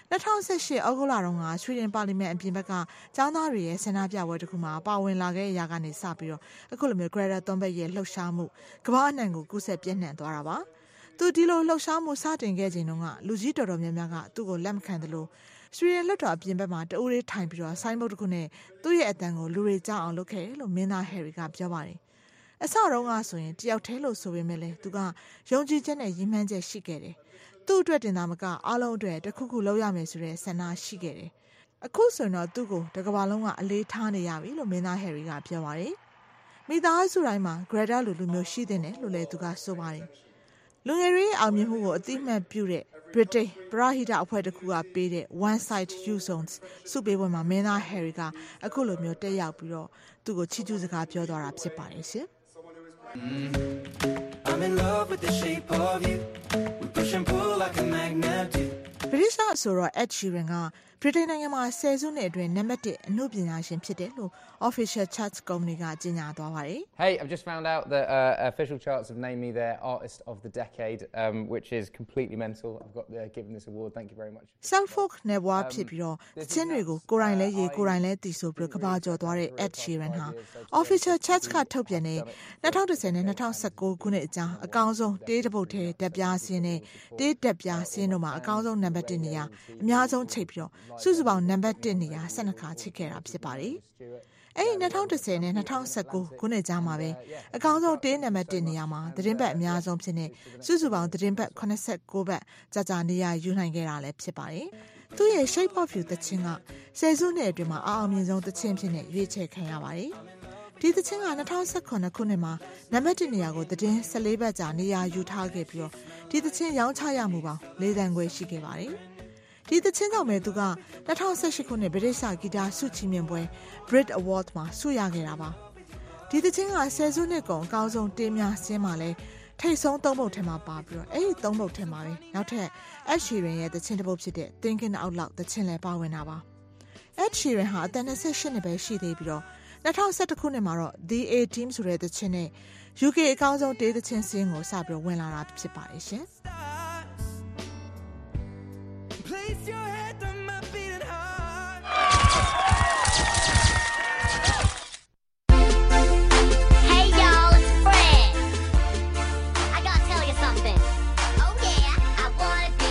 2018ဩဂုတ်လတုန်းကဆွီဒင်ပါလီမန်အပြင်ဘက်ကကျောင်းသားတွေရဲ့ဆန္ဒပြပွဲတစ်ခုမှာပါဝင်လာခဲ့ရကနေစပြီးတော့အခုလိုမျိုး Greta Thunberg ရဲ့လှုပ်ရှားမှုကမ္ဘာအနှံ့ကိုကူးစက်ပြန့်နှံ့သွားတာပါသူဒီလိုလှုပ်ရှားမှုစတင်ခဲ့ချိန်တုန်းကလူကြီးတော်တော်များများကသူ့ကိုလက်မခံသလိုဆွီဒင်လွှတ်တော်အပြင်ဘက်မှာတအူးလေးထိုင်ပြီးတော့ဆိုင်းဘုတ်တစ်ခုနဲ့သူ့ရဲ့အတန်ကိုလူတွေကြားအောင်လုပ်ခဲ့တယ်လို့မင်းသား Harry ကပြောပါတယ်အစတုန်းကဆိုရင်တယောက်တည်းလို့ဆိုပေမဲ့လည်းသူကယုံကြည်ချက်နဲ့ရည်မှန်းချက်ရှိခဲ့တယ်သူ့အတွက်တင်သားမကအားလုံးအတွက်တစ်ခုခုလုပ်ရမယ်ဆိုတဲ့ဆန္ဒရှိခဲ့တယ်အခုဆိုတော့သူ့ကိုတစ်ကမ္ဘာလုံးကအလေးထားနေရပြီလို့မင်းသား Harry ကပြောပါတယ်မိသားစုတိုင်းမှာ Greta လူမျိုးရှိတဲ့လို့လည်းသူကဆိုပါတယ်လူငယ်တွေအောင်မြင်မှုကိုအသိမှတ်ပြုတဲ့ British ပရဟိတအဖွဲ့တစ်ခုကပေးတဲ့ One Side You Zones စုပေးပွဲမှာမင်းသား Harry ကအခုလိုမျိုးတက်ရောက်ပြီးတော့သူ့ကိုချီးကျူးစကားပြောသွားတာဖြစ်ပါတယ်ရှင်
I'm in love with the shape of you. We push and pull like a magnet do.
British ဆိုတော့ Ed Sheeran ကဗြိတိန်နိုင်ငံမှာဆယ်စုနှစ်အတွင်းနံပါတ်1အမှုပညာရှင်ဖြစ်တယ်လို့ Official Charts Company ကကြေညာသွားပါတယ်
Hey, I've just found out that Official Charts have named me their Artist of the Decade, which is completely mental. I've got given this award. Thank you very much.
Self-folk နဲ့ဘွားဖြစ်ပြီးတော့တခြင်းတွေကိုကိုယ်တိုင်လဲရေးကိုယ်တိုင်လဲတည်ဆိုပြီးကဘာကျော်သွားတဲ့ Ed Sheeran ဟာ Official Charts ကထုတ်ပြန်တဲ့2010နဲ့2019ခုနှစ်အကြားအကောင်းဆုံးတေးတစ်ပုတ်ထဲတက်ပြားစင်းနဲ့တေးတက်ပြားစင်းတို့မှာအကောင်းဆုံးနံပါတ်1နေရာအများဆုံးချိတ်ပြီးတော့စုစုပေါင်းနံပါတ်1နေရာ12ခါချိတ်ခဲ့တာဖြစ်ပါတယ်အဲ့ဒီ2010နဲ့2019ခုနှစ်ကြားမှာပဲအကောင်းဆုံးတေးနံပါတ်1နေရာမှာသတင်းပတ်အများဆုံးဖြစ်နေစုစုပေါင်းသတင်းပတ်89ပတ်ကြာနေရာယူနိုင်ခဲ့တာလည်းဖြစ်ပါတယ်သူ့ရဲ့ Shape of You သချင်းကဆယ်စုနှစ်အတွင်းမှာအောင်မြင်ဆုံးသချင်းဖြစ်နေရွေးချယ်ခံရပါတယ်ဒီသချင်းက2019ခုနှစ်မှာနံပါတ်1နေရာကိုသတင်း14ပတ်ကြာနေရာယူထားခဲ့ပြီးတော့ဒီသချင်းရောင်းချရမှုပေါင်း4တန်ခွဲရှိခဲ့ပါတယ်ဒီသချင်းကြောင့်ပဲသူက2018ခုနှစ်ဗြိတိသျှဂီတဆုချီးမြှင့်ပွဲ Brit Award မှာဆုရခဲ့တာပါဒီသချင်းကဆယ်စုနှစ်ကုန်အကောင်းဆုံးတေးများစင်းမှာလဲထိတ်ဆုံး3ပုတ်ထဲမှာပါပြီးတော့အဲ့ဒီ3ပုတ်ထဲမှာပဲနောက်ထပ် Ed Sheeran ရဲ့သချင်းတစ်ပုတ်ဖြစ်တဲ့ Thinking Out Loud သချင်းလည်းပါဝင်တာပါ Ed Sheeran ဟာအသက်28နှစ်ပဲရှိသေးပြီးတော့2011ခုနှစ်မှာတော့ The A-Team ဆိုတဲ့သချင်းနဲ့ UK အကောင်းဆုံးတေးသချင်းစင်းကိုစပြီးဝင်လာတာဖြစ်ပါတယ်ရှင်
Place your head on my beating heart.
Hey y'all, it's Fred. I gotta tell you something. Oh yeah, I wanna be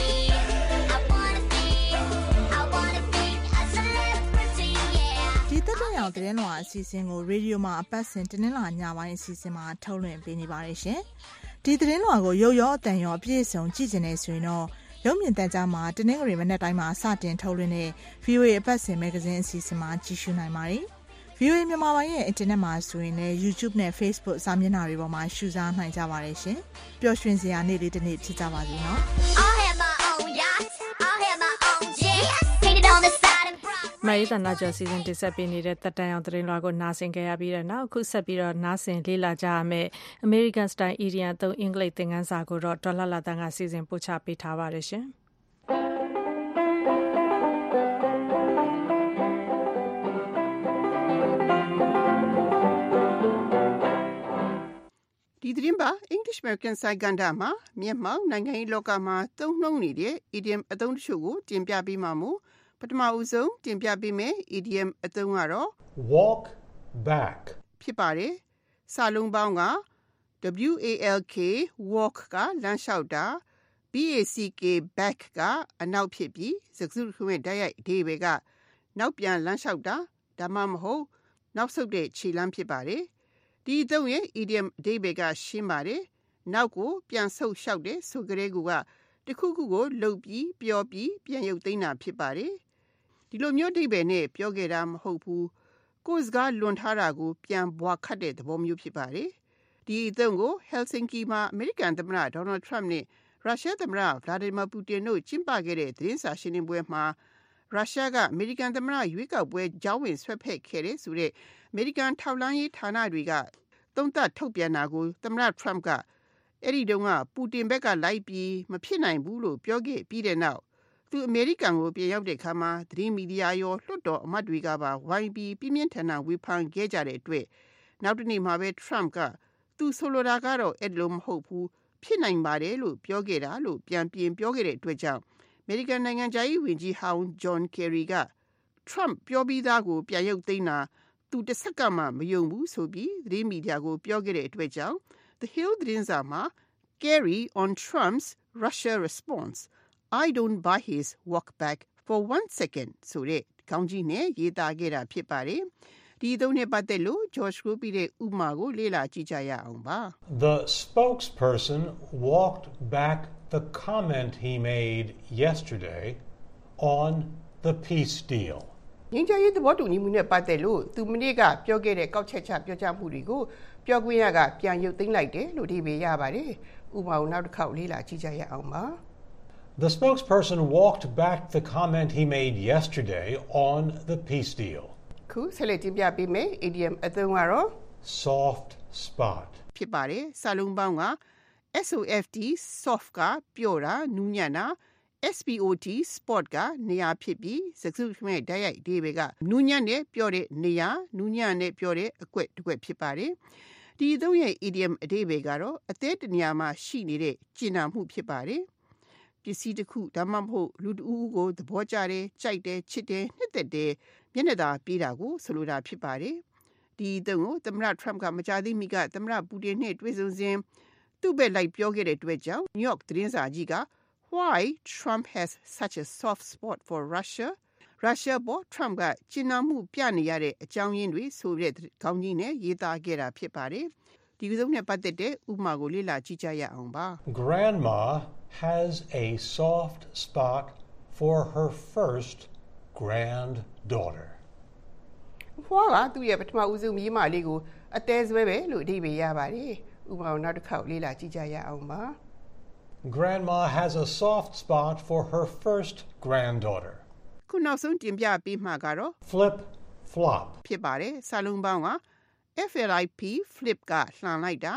a celebrity, yeah.
ဒီတက်တဲ့အောင်သတင်းလွှာအစီအစဉ်ကိုရေဒီယိုမှာအပတ်စဉ်တင်းလာညပိုင်းအစီအစဉ်မှာထုတ်လွှင့်ပေးနေပါတယ်ရှင်ဒီသတင်းလွှာကိုရုပ်ရောအတန်ရောအပြည့်အစုံကြည့်နေဆိုရင်တော့ရုပ်မြင်သံကြားမှာတနင်္ဂနွေမနက်တိုင်းမှာစတင်ထုတ်လွှင့်တဲ့ VOA အပတ်စဉ်မဂ္ဂဇင်းအစီအစဉ်မှာကြည့်ရှုနိုင်ပါတယ်။ VOA မြန်မာပိုင်းရဲ့အင်တာနက်မှာဆိုရင်လည်း YouTube နဲ့ Facebook စာမျက်နှာတွေပေါ်မှာရှုစားနိုင်ကြပါတယ်ရှင်။ပျော်ရွှင်စရာနေ့လေးတစ်နေ့ဖြစ်ကြပါစေနော်။
I'll have my own yacht. I'll have my own jet. Painted on the side of
မအေးတနာကျော်စီစဉ်တင်ဆက်ပေးနေတဲ့တက်တန်အောင်သတင်းလွှာကိုနားဆင်ကြရပြီးတဲ့နောက်အခုဆက်ပြီးတော့နားဆင်လေ့လာကြရမယ့် American Style Idiom သုံးအင်္ဂလိပ်သင်ခန်းစာကိုတော့ဒေါ်လာတန်းကစီစဉ်ပို့ချပေးထားပါတယ်ရှင်
ဒီသတင်းပါ English American စိုင်းကန်တာမှာမြန်မာနိုင်ငံရေးလောကမှာသုံးနှုန်းနေတဲ့ idiom အသုံးတချို့ကိုတင်ပြပေးမှာမို့ပထမဦးဆုံးတင်ပြပေးမယ် idiom အသုံးကတော့
walk back
ဖြစ်ပါတယ်စာလုံးပေါင်းက WALK walk ကလမ်းလျှောက်တာ BACK back ကအနောက်ဖြစ်ပြီးစကားစုတစ်ခုရဲ့တိုက်ရိုက်အဓိပ္ပာယ်ကနောက်ပြန်လမ်းလျှောက်တာဒါမှမဟုတ်နောက်ဆုတ်တဲ့ခြေလမ်းဖြစ်ပါတယ်ဒီအသုံးရဲ့ idiom အဓိပ္ပာယ်ကရှင်းပါတယ်နောက်ကိုပြန်ဆုတ်လျှောက်တဲ့ဆိုကြတဲ့ကူကတခုခုကိုလှုပ်ပြီးပြောပြီးပြန်ရုပ်သိမ်းတာဖြစ်ပါတယ်ဒီလိုမျိုးအဓိပ္ပာယ်နဲ့ပြောခဲ့တာမဟုတ်ဘူးကိုယ်စကားလွန်ထားတာကိုပြန်ဘွားခတ်တဲ့သဘောမျိုးဖြစ်ပါတယ်ဒီအသုံးကို Helsinki မှာအမေရိကန်သမ္မတ Donald Trump နဲ့ရုရှားသမ္မတ Vladimir Putin တို့ကျင်းပခဲ့တဲ့သတင်းစာရှင်းလင်းပွဲမှာရုရှားကအမေရိကန်သမ္မတရွေးကောက်ပွဲကြောင်းဝင်ဆွဲဖက်ခဲ့တဲ့ဆိုတဲ့အမေရိကန်ထောက်လှမ်းရေးဌာနတွေကသုံးသပ်ထုတ်ပြန်တာကိုသမ္မတ Trump ကအဲ့ဒီတုန်းကပူတင်ဘက်ကလိုက်ပြီးမဖြစ်နိုင်ဘူးလို့ပြောခဲ့ပြီးတဲ့နောက်သူအမေရိကန်ကိုပြန်ရောက်တဲ့အခါမှာသတင်းမီဒီယာရောလွှတ်တော်အမတ်တွေကပါဝိုင်းပြီးပြင်းပြင်းထန်ထန်ဝေဖန်ခဲ့ကြတဲ့အတွက်နောက်တစ်နေ့မှာပဲ Trump ကသူဆိုလိုတာကတော့အဲ့လိုမဟုတ်ဘူးဖြစ်နိုင်ပါတယ်လို့ပြောခဲ့တာလို့ပြန်ပြင်ပြောခဲ့တဲ့အတွက်ကြောင့်အမေရိကန်နိုင်ငံခြားရေးဝန်ကြီးဟောင်း John Kerry က Trump ပြောပြီးသားကိုပြန်ရုပ်သိမ်းတာသူတစ်စက္ကန့်မှမယုံဘူးဆိုပြီးသတင်းမီဒီယာကိုပြောခဲ့တဲ့အတွက်ကြောင့် The Hill သတင်းစာမှာ Kerry on Trump's Russia response I don't buy his walk back for 1 second ဆိုတဲ့ခေါင်းကြီးနဲ့ရေးသားခဲ့တာဖြစ်ပါတယ်ဒီသုံးနဲ့ပတ်သက်လို့ George Ruby ရဲ့ဥပမာကိုလေ့လာကြည့်ကြရအောင်ပါ
The spokesperson walked back the comment he made yesterday on the peace deal.
ငြိမ်းချမ်းရေးသဘောတူညီမှုနဲ့ပတ်သက်လို့သူမနေ့ကပြောခဲ့တဲ့ကောက်ချက်ချပြောကြားမှုတွေကိုပြောခွင့်ရကပြန်ရုပ်သိမ်းလိုက်တယ်လို့ဒီပေရပါတယ်ဥပမာကိုနောက်တစ်ခေါက်လေ့လာကြည့်ကြရအောင်ပါ
The spokesperson walked back the comment he made yesterday on the peace deal.
ခုဆက်လက်တင်ပြပေးမယ် idiom အသုံးကတော့
soft spot
ဖြစ်ပါတယ်စာလုံးပေါင်းက SOFT soft ကပျော့တာနူးညံ့တာ SPOT spot ကနေရာဖြစ်ပြီးစကားစုမဲ့တိုက်ရိုက်အဓိပ္ပာယ်ကနူးညံ့တဲ့ပျော့တဲ့နေရာနူးညံ့တဲ့ပျော့တဲ့အကွက်တစ်ကွက်ဖြစ်ပါတယ်ဒီသုံးရဲ့ idiom အဓိပ္ပာယ်ကတော့အသေးတနေရာမှာရှိနေတဲ့ကျဉ်းနာမှုဖြစ်ပါတယ်ပစ္စည်းတစ်ခုဒါမှမဟုတ်လူတစ်ဦးကိုသဘောကျတယ်ကြိုက်တယ်ချစ်တယ်နှစ်သက်တယ်မျက်နှာသာပေးတာကိုဆိုလိုတာဖြစ်ပါတယ်ဒီသုံးကိုသမ္မတ Trump ကမကြာသေးမီကသမ္မတပူတင်နဲ့တွေ့ဆုံစဉ်သူ့ဘက်လိုက်ပြောခဲ့တဲ့အတွက်ကြောင့် New York သတင်းစာကြီးကWhy Trump has such a soft spot for Russia? Russia ပေါ် Trump ကကျဉ်းနှံမှုပြနေရတဲ့အကြောင်းရင်းတွေဆိုတဲ့ခေါင်းကြီးနဲ့ရေးသားခဲ့တာဖြစ်ပါတယ်။ဒီကုသုံးနဲ့ပတ်သက်တဲ့ဥပမာကိုလေ့လာကြည့်ကြရအောင်ပါ
Grandma has a soft spot for her first granddaughter.
ဖွားကသူ့ရဲ့ပထမဦးဆုံးမြေးမလေးကိုအသေးဆွဲပဲလို့အဓိပ္ပာယ်ရပါတယ်။ဥပမာကိုနောက်တစ်ခေါက်လေ့လာကြည့်ကြရအောင်ပါ
Grandma has a soft spot for her first granddaughter.
ခုနောက်ဆုံးတင်ပြပေးမှာကတော့
flip flop
ဖြစ်ပါတယ်စာလုံးပေါင်းက FLIP flip ကလှန်လိုက်တာ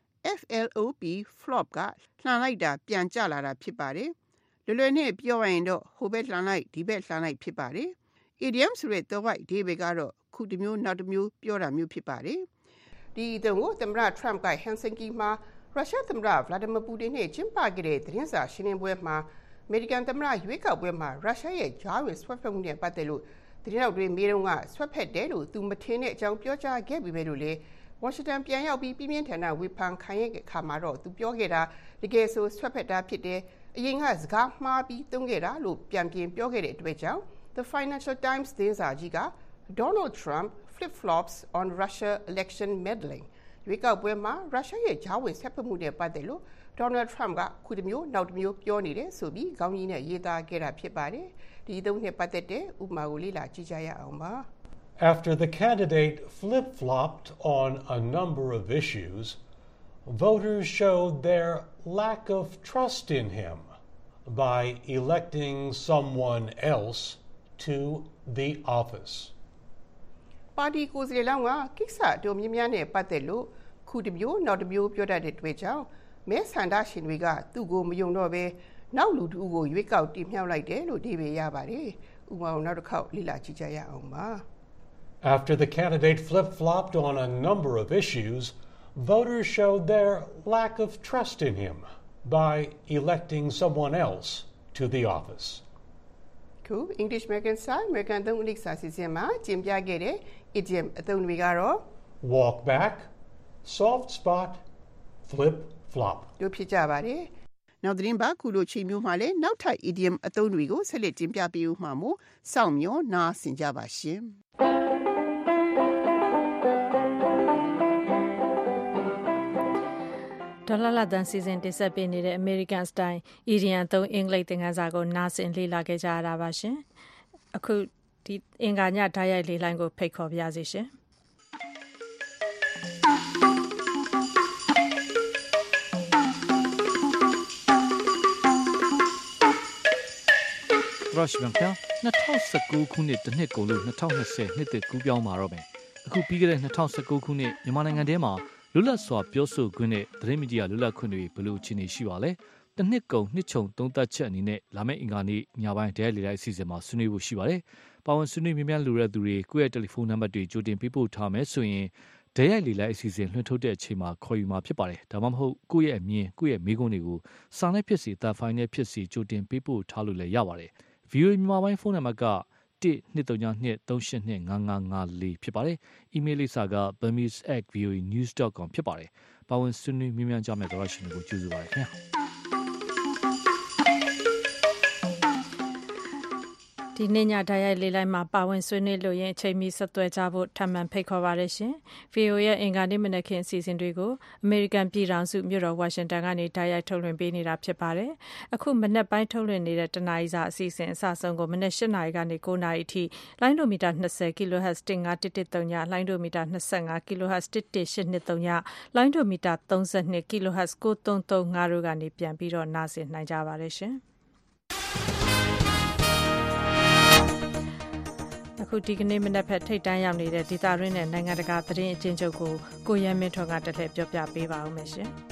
FLOP flop ကလှန်လိုက်တာပြန်ကျလာတာဖြစ်ပါတယ်လွယ်လွယ်နဲ့ပြောရရင်တော့ဟိုဘက်လှန်လိုက်ဒီဘက်လှန်လိုက်ဖြစ်ပါတယ် idiom ဆိုတဲ့သွက်ဒီဘက်ကတော့ခုတစ်မျိုးနောက်တစ်မျိုးပြောတာမျိုးဖြစ်ပါတယ်ဒီအသုံးကိုသမ္မတ Trump က Helsinki မှာရုရှားသမ္မတ Vladimir Putin နဲ့ကျင်းပခဲ့တဲ့သတင်းစာရှင်းလင်းပွဲမှာအမေရိကန်သမ္မတရွေးကောက်ပွဲမှာရုရှားရဲ့ကြားဝင်ဆွဲဖက်မှုနဲ့ပတ်သက်လို့သတင်းထောက်တွေမေးတော့ကဆွဲဖက်တယ်လို့သူမထင်တဲ့အကြောင်းပြောကြားခဲ့ပြီးပဲလို့လေဝါရှင်တန်ပြန်ရောက်ပြီးပြင်းပြင်းထန်ထန်ဝေဖန်ခံရတဲ့အခါမှာတော့သူပြောခဲ့တာတကယ်ဆိုဆွဲဖက်တာဖြစ်တယ်အရင်ကစကားမှားပြီးသုံးခဲ့တာလို့ပြန်ပြင်ပြောခဲ့တဲ့အတွက်ကြောင့် The Financial Times သတင်းစာကြီးက Donald Trump flip-flops on Russia election meddling ရွေးကောက်ပွဲမှာရုရှားရဲ့ကြားဝင်ဆက်ဖက်မှုနဲ့ပတ်သက်လို့ Donald Trump ကခုတစ်မျိုးနောက်တစ်မျိုးပြောနေတယ်ဆိုပြီးခေါင်းကြီးနဲ့ရေးသားခဲ့တာဖြစ်ပါတယ်ဒီသုံးနဲ့ပတ်သက်တဲ့ဥပမာကိုလေ့လာကြည့်ကြရအောင်ပါ
After the candidate flip-flopped on a number of issues, voters showed their lack of trust in him by electing someone else to the office.
ပါတီကိုယ်စားလှယ်လောင်းကကိစ္စအတော်များများနဲ့ပတ်သက်လို့ခုတစ်မျိုးနောက်တစ်မျိုးပြောတတ်တဲ့တွေ့ကြောင်းမဲဆန္ဒရှင်တွေကသူ့ကိုမယုံတော့ဘဲနောက်လူတူကိုရွေးကောက်တင်မြှောက်လိုက်တယ်လို့ဒီပဲရပါတယ်။ဥပမာနောက်တစ်ခေါက်လေ့လာကြည့်ကြရအောင်ပါ။
After the candidate flip-flopped on a number of issues, voters showed their lack of trust in him by electing someone else to the office.
Cool. English American Style American သုံးဥစာစီစဉ်မှာကျင်းပခဲ့တဲ့ idiom အသုံးတွေကတော့
walk back, soft spot, flip flop
တို့ဖြစ်ကြပါတယ်။နောက်သတင်းပါခုလိုချိန်မျိုးမှာလည်းနောက်ထပ် idiom အသုံးတွေကိုဆက်လက်ကျင်းပပေးဦးမှာမို့စောင့်မျှော်နားဆင်ကြပါရှင်။
ဒေါ်လာလာတန်စီစဉ်တင်ဆက်ပေးနေတဲ့ American Style Idiom သုံးအင်္ဂလိပ်သင်ခန်းစာကိုနားဆင်လေ့လာခဲ့ကြရတာပါရှင်။အခုဒီအင်္ဂါညဓာတ်ရိုက်လေးလိုင်းကိုဖိတ်ခေါ်ပါရစေရှင်။
Russian ဖျား2019ခုနှစ်တစ်နှစ်ကုန်လို့2020နှစ်သစ်ကူးပြောင်းมาတော့မယ်အခုပြီးခဲ့တဲ့2019ခုနှစ်မြန်မာနိုင်ငံထဲမှာလွတ်လပ်စွာပြောဆိုခွင့်နဲ့သတင်းမီဒီယာလွတ်လပ်ခွင့်တွေဘယ်လိုအခြေအနေရှိပါလဲတစ်နှစ်ကုန်နှစ်ချုံသုံးသပ်ချက်အနေနဲ့လာမယ့်အင်္ဂါနေ့ညပိုင်းတရက်လေလိုက်အစီအစဉ်မှာဆွေးနွေးဖို့ရှိပါတယ်ပါဝင်ဆွေးနွေးမြများလိုတဲ့သူတွေကိုယ့်ရဲ့တယ်လီဖုန်းနံပါတ်တွေကြိုတင်ပေးပို့ထားမယ်ဆိုရင်တရက်လေလိုက်အစီအစဉ်လွှင့်ထုတ်တဲ့အချိန်မှာခေါ်ယူမှာဖြစ်ပါတယ်ဒါမှမဟုတ်ကိုယ့်ရဲ့အမြင်ကိုယ့်ရဲ့မေးခွန်းတွေကိုစာနဲ့ဖြစ်စီတာဖိုင်နဲ့ဖြစ်စီကြိုတင်ပေးပို့ထားလို့လည်းရပါတယ်VOA မြန်မာပိုင်းဖုန်းနံပါတ်က123255554ဖြစ်ပါတယ်။ email လိပ်စာက burmese@voanews.com ဖြစ်ပါတယ်။ပါဝင်ဆွေးနွေးမြများကြမယ့်သောရရှင်တွေကိုကျေးဇူးပါတယ်ခင်ဗျာ။
ဒီနေ့ညဓာတ်ရိုက်လေးလိုက်မှာပါဝင်ဆွေးနွေးလို့ရင်အချိန်မီဆက်သွယ်ကြဖို့ထပ်မံဖိတ်ခေါ်ပါရရှင်။ VOA ရဲ့အင်္ဂါနေ့မနက်ခင်းအစီအစဉ်တွေကို American ပြည်ထောင်စုမြို့တော် Washington ကနေဓာတ်ရိုက်ထုတ်လွှင့်ပေးနေတာဖြစ်ပါတယ်။အခုမနက်ပိုင်းထုတ်လွှင့်နေတဲ့တနာရီစာအစီအစဉ်အစဆုံးကိုမနက်8:00နာရီကနေ9:00နာရီအထိလိုင်းဒိုမီတာ20 kHz 15113ညလိုင်းဒိုမီတာ25 kHz 11823ညလိုင်းဒိုမီတာ32 kHz 9335တို့ကနေပြန်ပြီးတော့နားဆင်နိုင်ကြပါရရှင်။အခုဒီကနေ့မနက်ဖက်ထိတ်တန်းရောက်နေတဲ့ဒေသရင်းနဲ့နိုင်ငံတကာသတင်းအကျဉ်းချုပ်ကိုကိုရဲမင်းထွန်းကတလှည့်ပြောပြပေးပါဦးမယ်ရှင်။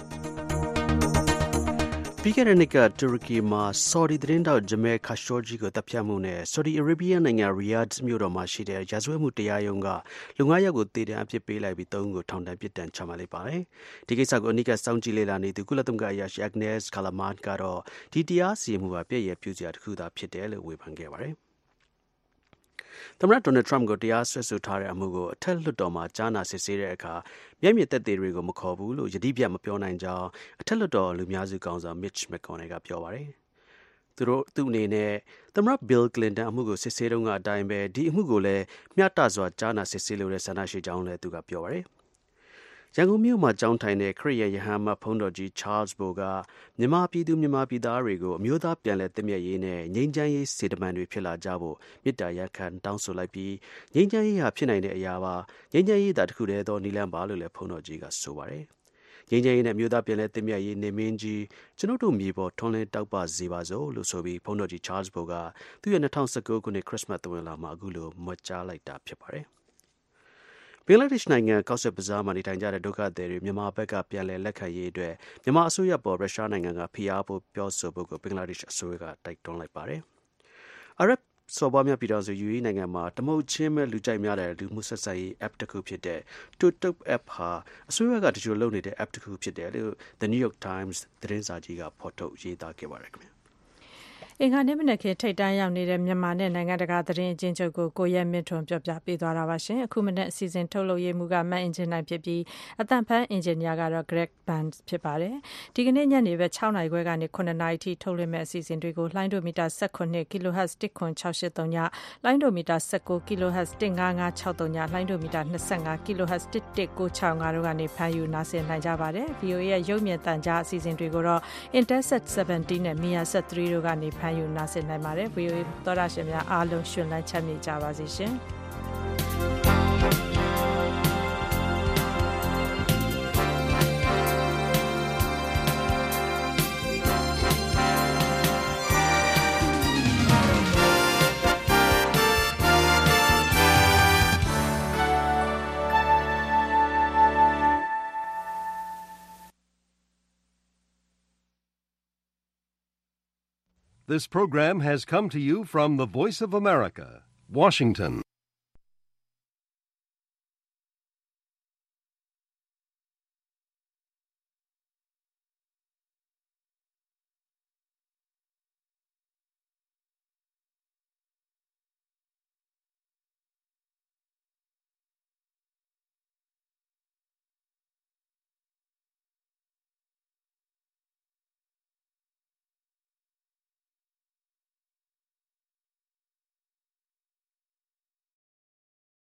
ပြီးခဲ့တဲ့နှစ်ကတူရကီမှာဆော်ဒီသတင်းတောက်ဂျမဲခါရှိုဂျီကိုတပ်ဖြတ်မှုနဲ့ဆော်ဒီအာရေဗီးယားနိုင်ငံရီယာ့ဒ်မြို့တော်မှာရှိတဲ့ရာဇဝတ်မှုတရားရုံးကလူ9ယောက်ကိုတေတံအဖြစ်ပေးလိုက်ပြီး3ဦးကိုထောင်ဒဏ်ပြစ်ဒဏ်ချမှတ်လိုက်ပါတယ်။ဒီကိစ္စကိုအနိကစောင့်ကြည့်လေ့လာနေသူကုလသမဂ္ဂအရာရှိ Agnes Callamard ကတော့ဒီတရားစီရင်မှုဟာပြည့်ရပြည့်စရာတစ်ခုသာဖြစ်တယ်လို့ဝေဖန်ခဲ့ပါတယ်။သမ္မတဒေါ်နယ်ထရမ့်ကိုတရားစွဲဆိုထားတဲ့အမှုကိုအထက်လွှတ်တော်မှာကြားနာစစ်ဆေးတဲ့အခါမျက်မြင်သက်သေတွေကိုမခေါ်ဘူးလို့ယတိပြတ်မပြောနိုင်ကြောင်းအထက်လွှတ်တော်လူများစုကောင်ဆောင် Mitch McConnell ကပြောပါတယ်။သူ့အနေနဲ့သမ္မတ Bill Clinton အမှုကိုစစ်ဆေးတုန်းကအတိုင်းပဲဒီအမှုကိုလည်းမျှတစွာကြားနာစစ်ဆေးလို့တဲ့ဆန္ဒရှိကြောင်းလည်းသူကပြောပါတယ်။ရန်ကုန်မြို့မှာကျောင်းထိုင်တဲ့ခရစ်ယာန်ယဟန်မဖုန်းတော်ကြီး Charles Bo ကမြန်မာပြည်သူမြန်မာပြည်သားတွေကိုအမျိုးသားပြန်လည်သင့်မြတ်ရေးနဲ့ငြိမ်းချမ်းရေးစေတမန်တွေဖြစ်လာကြဖို့မေတ္တာရပ်ခံတောင်းဆိုလိုက်ပြီးငြိမ်းချမ်းရေးဟာဖြစ်နိုင်တဲ့အရာပါငြိမ်းချမ်းရေးသာတစ်ခုတည်းသောနည်းလမ်းပါလို့လည်းဖုန်းတော်ကြီးကဆိုပါတယ်ငြိမ်းချမ်းရေးနဲ့အမျိုးသားပြန်လည်သင့်မြတ်ရေးနေမင်းကြီးကျွန်ုပ်တို့မြေပေါ်ထွန်းလင်းတောက်ပစေပါစို့လို့ဆိုပြီးဖုန်းတော်ကြီး Charles Bo ကသူ့ရဲ့2019ခုနှစ်ခရစ်စမတ်သဝင်လာမှာအခုလိုမွတ်ကြားလိုက်တာဖြစ်ပါတယ်ဘင်္ဂလားဒေ့ရှ်နိုင်ငံကော့ဆက်ဘဇားမှာနေထိုင်ကြတဲ့ဒုက္ခသည်တွေမြန်မာဘက်ကပြန်လည်လက်ခံရေးအတွက်မြန်မာအစိုးရပေါ်ရုရှားနိုင်ငံကဖိအားဖို့ပြောဆိုဖို့ကိုဘင်္ဂလားဒေ့ရှ်အစိုးရကတိုက်တွန်းလိုက်ပါတယ်။အာရပ်စော်ဘွားများပြည်ထောင်စု UAE နိုင်ငံမှာတမုတ်ချင်းမဲ့လူကြိုက်များတဲ့လူမှုဆက်ဆံရေး app တစ်ခုဖြစ်တဲ့ TikTok app ဟာအစိုးရကတချို့လုပ်နေတဲ့ app တစ်ခုဖြစ်တယ်လို့ The New York Times သတင်းစာကြီးကဖော်ထုတ်ရေးသားခဲ့ပါတယ်ခင်ဗျာ။
အင်္ဂါနေ့မနက်ခင်းထိတ်တန်းရောက်နေတဲ့မြန်မာနဲ့နိုင်ငံတကာသတင်းအကျဉ်းချုပ်ကိုကိုရဲမင်းထွန်းပြောပြပေးသွားတာပါရှင်အခုမနက်အစီအစဉ်ထုတ်လုပ်ရေးမှုကမန်အင်ဂျင်နိုင်ဖြစ်ပြီးအတန်ဖန်အင်ဂျင်နီယာကတော့ Greg Burns ဖြစ်ပါတယ်ဒီကနေ့ညနေပဲ6နာရီခွဲကနေ9နာရီထိထုတ်လွှင့်မဲ့အစီအစဉ်တွေကိုလိုင်းဒိုမီတာ18 kHz 10683ညလိုင်းဒိုမီတာ19 kHz 15563ညလိုင်းဒိုမီတာ25 kHz 11965တို့ကနေဖန်ယူနားဆင်နိုင်ကြပါတယ် VOA ရဲ့ရုပ်မြင်သံကြားအစီအစဉ်တွေကိုတော့ Intelsat 17နဲ့ Media Set 3တို့ကနေဖန်ယူနားဆင်နိုင်ပါတယ် VOA သောရရှင်များအားလုံးရှင်လန်းချမ်းမြေ့ကြပါစေရှင်
This program has come to you from the Voice of America, Washington.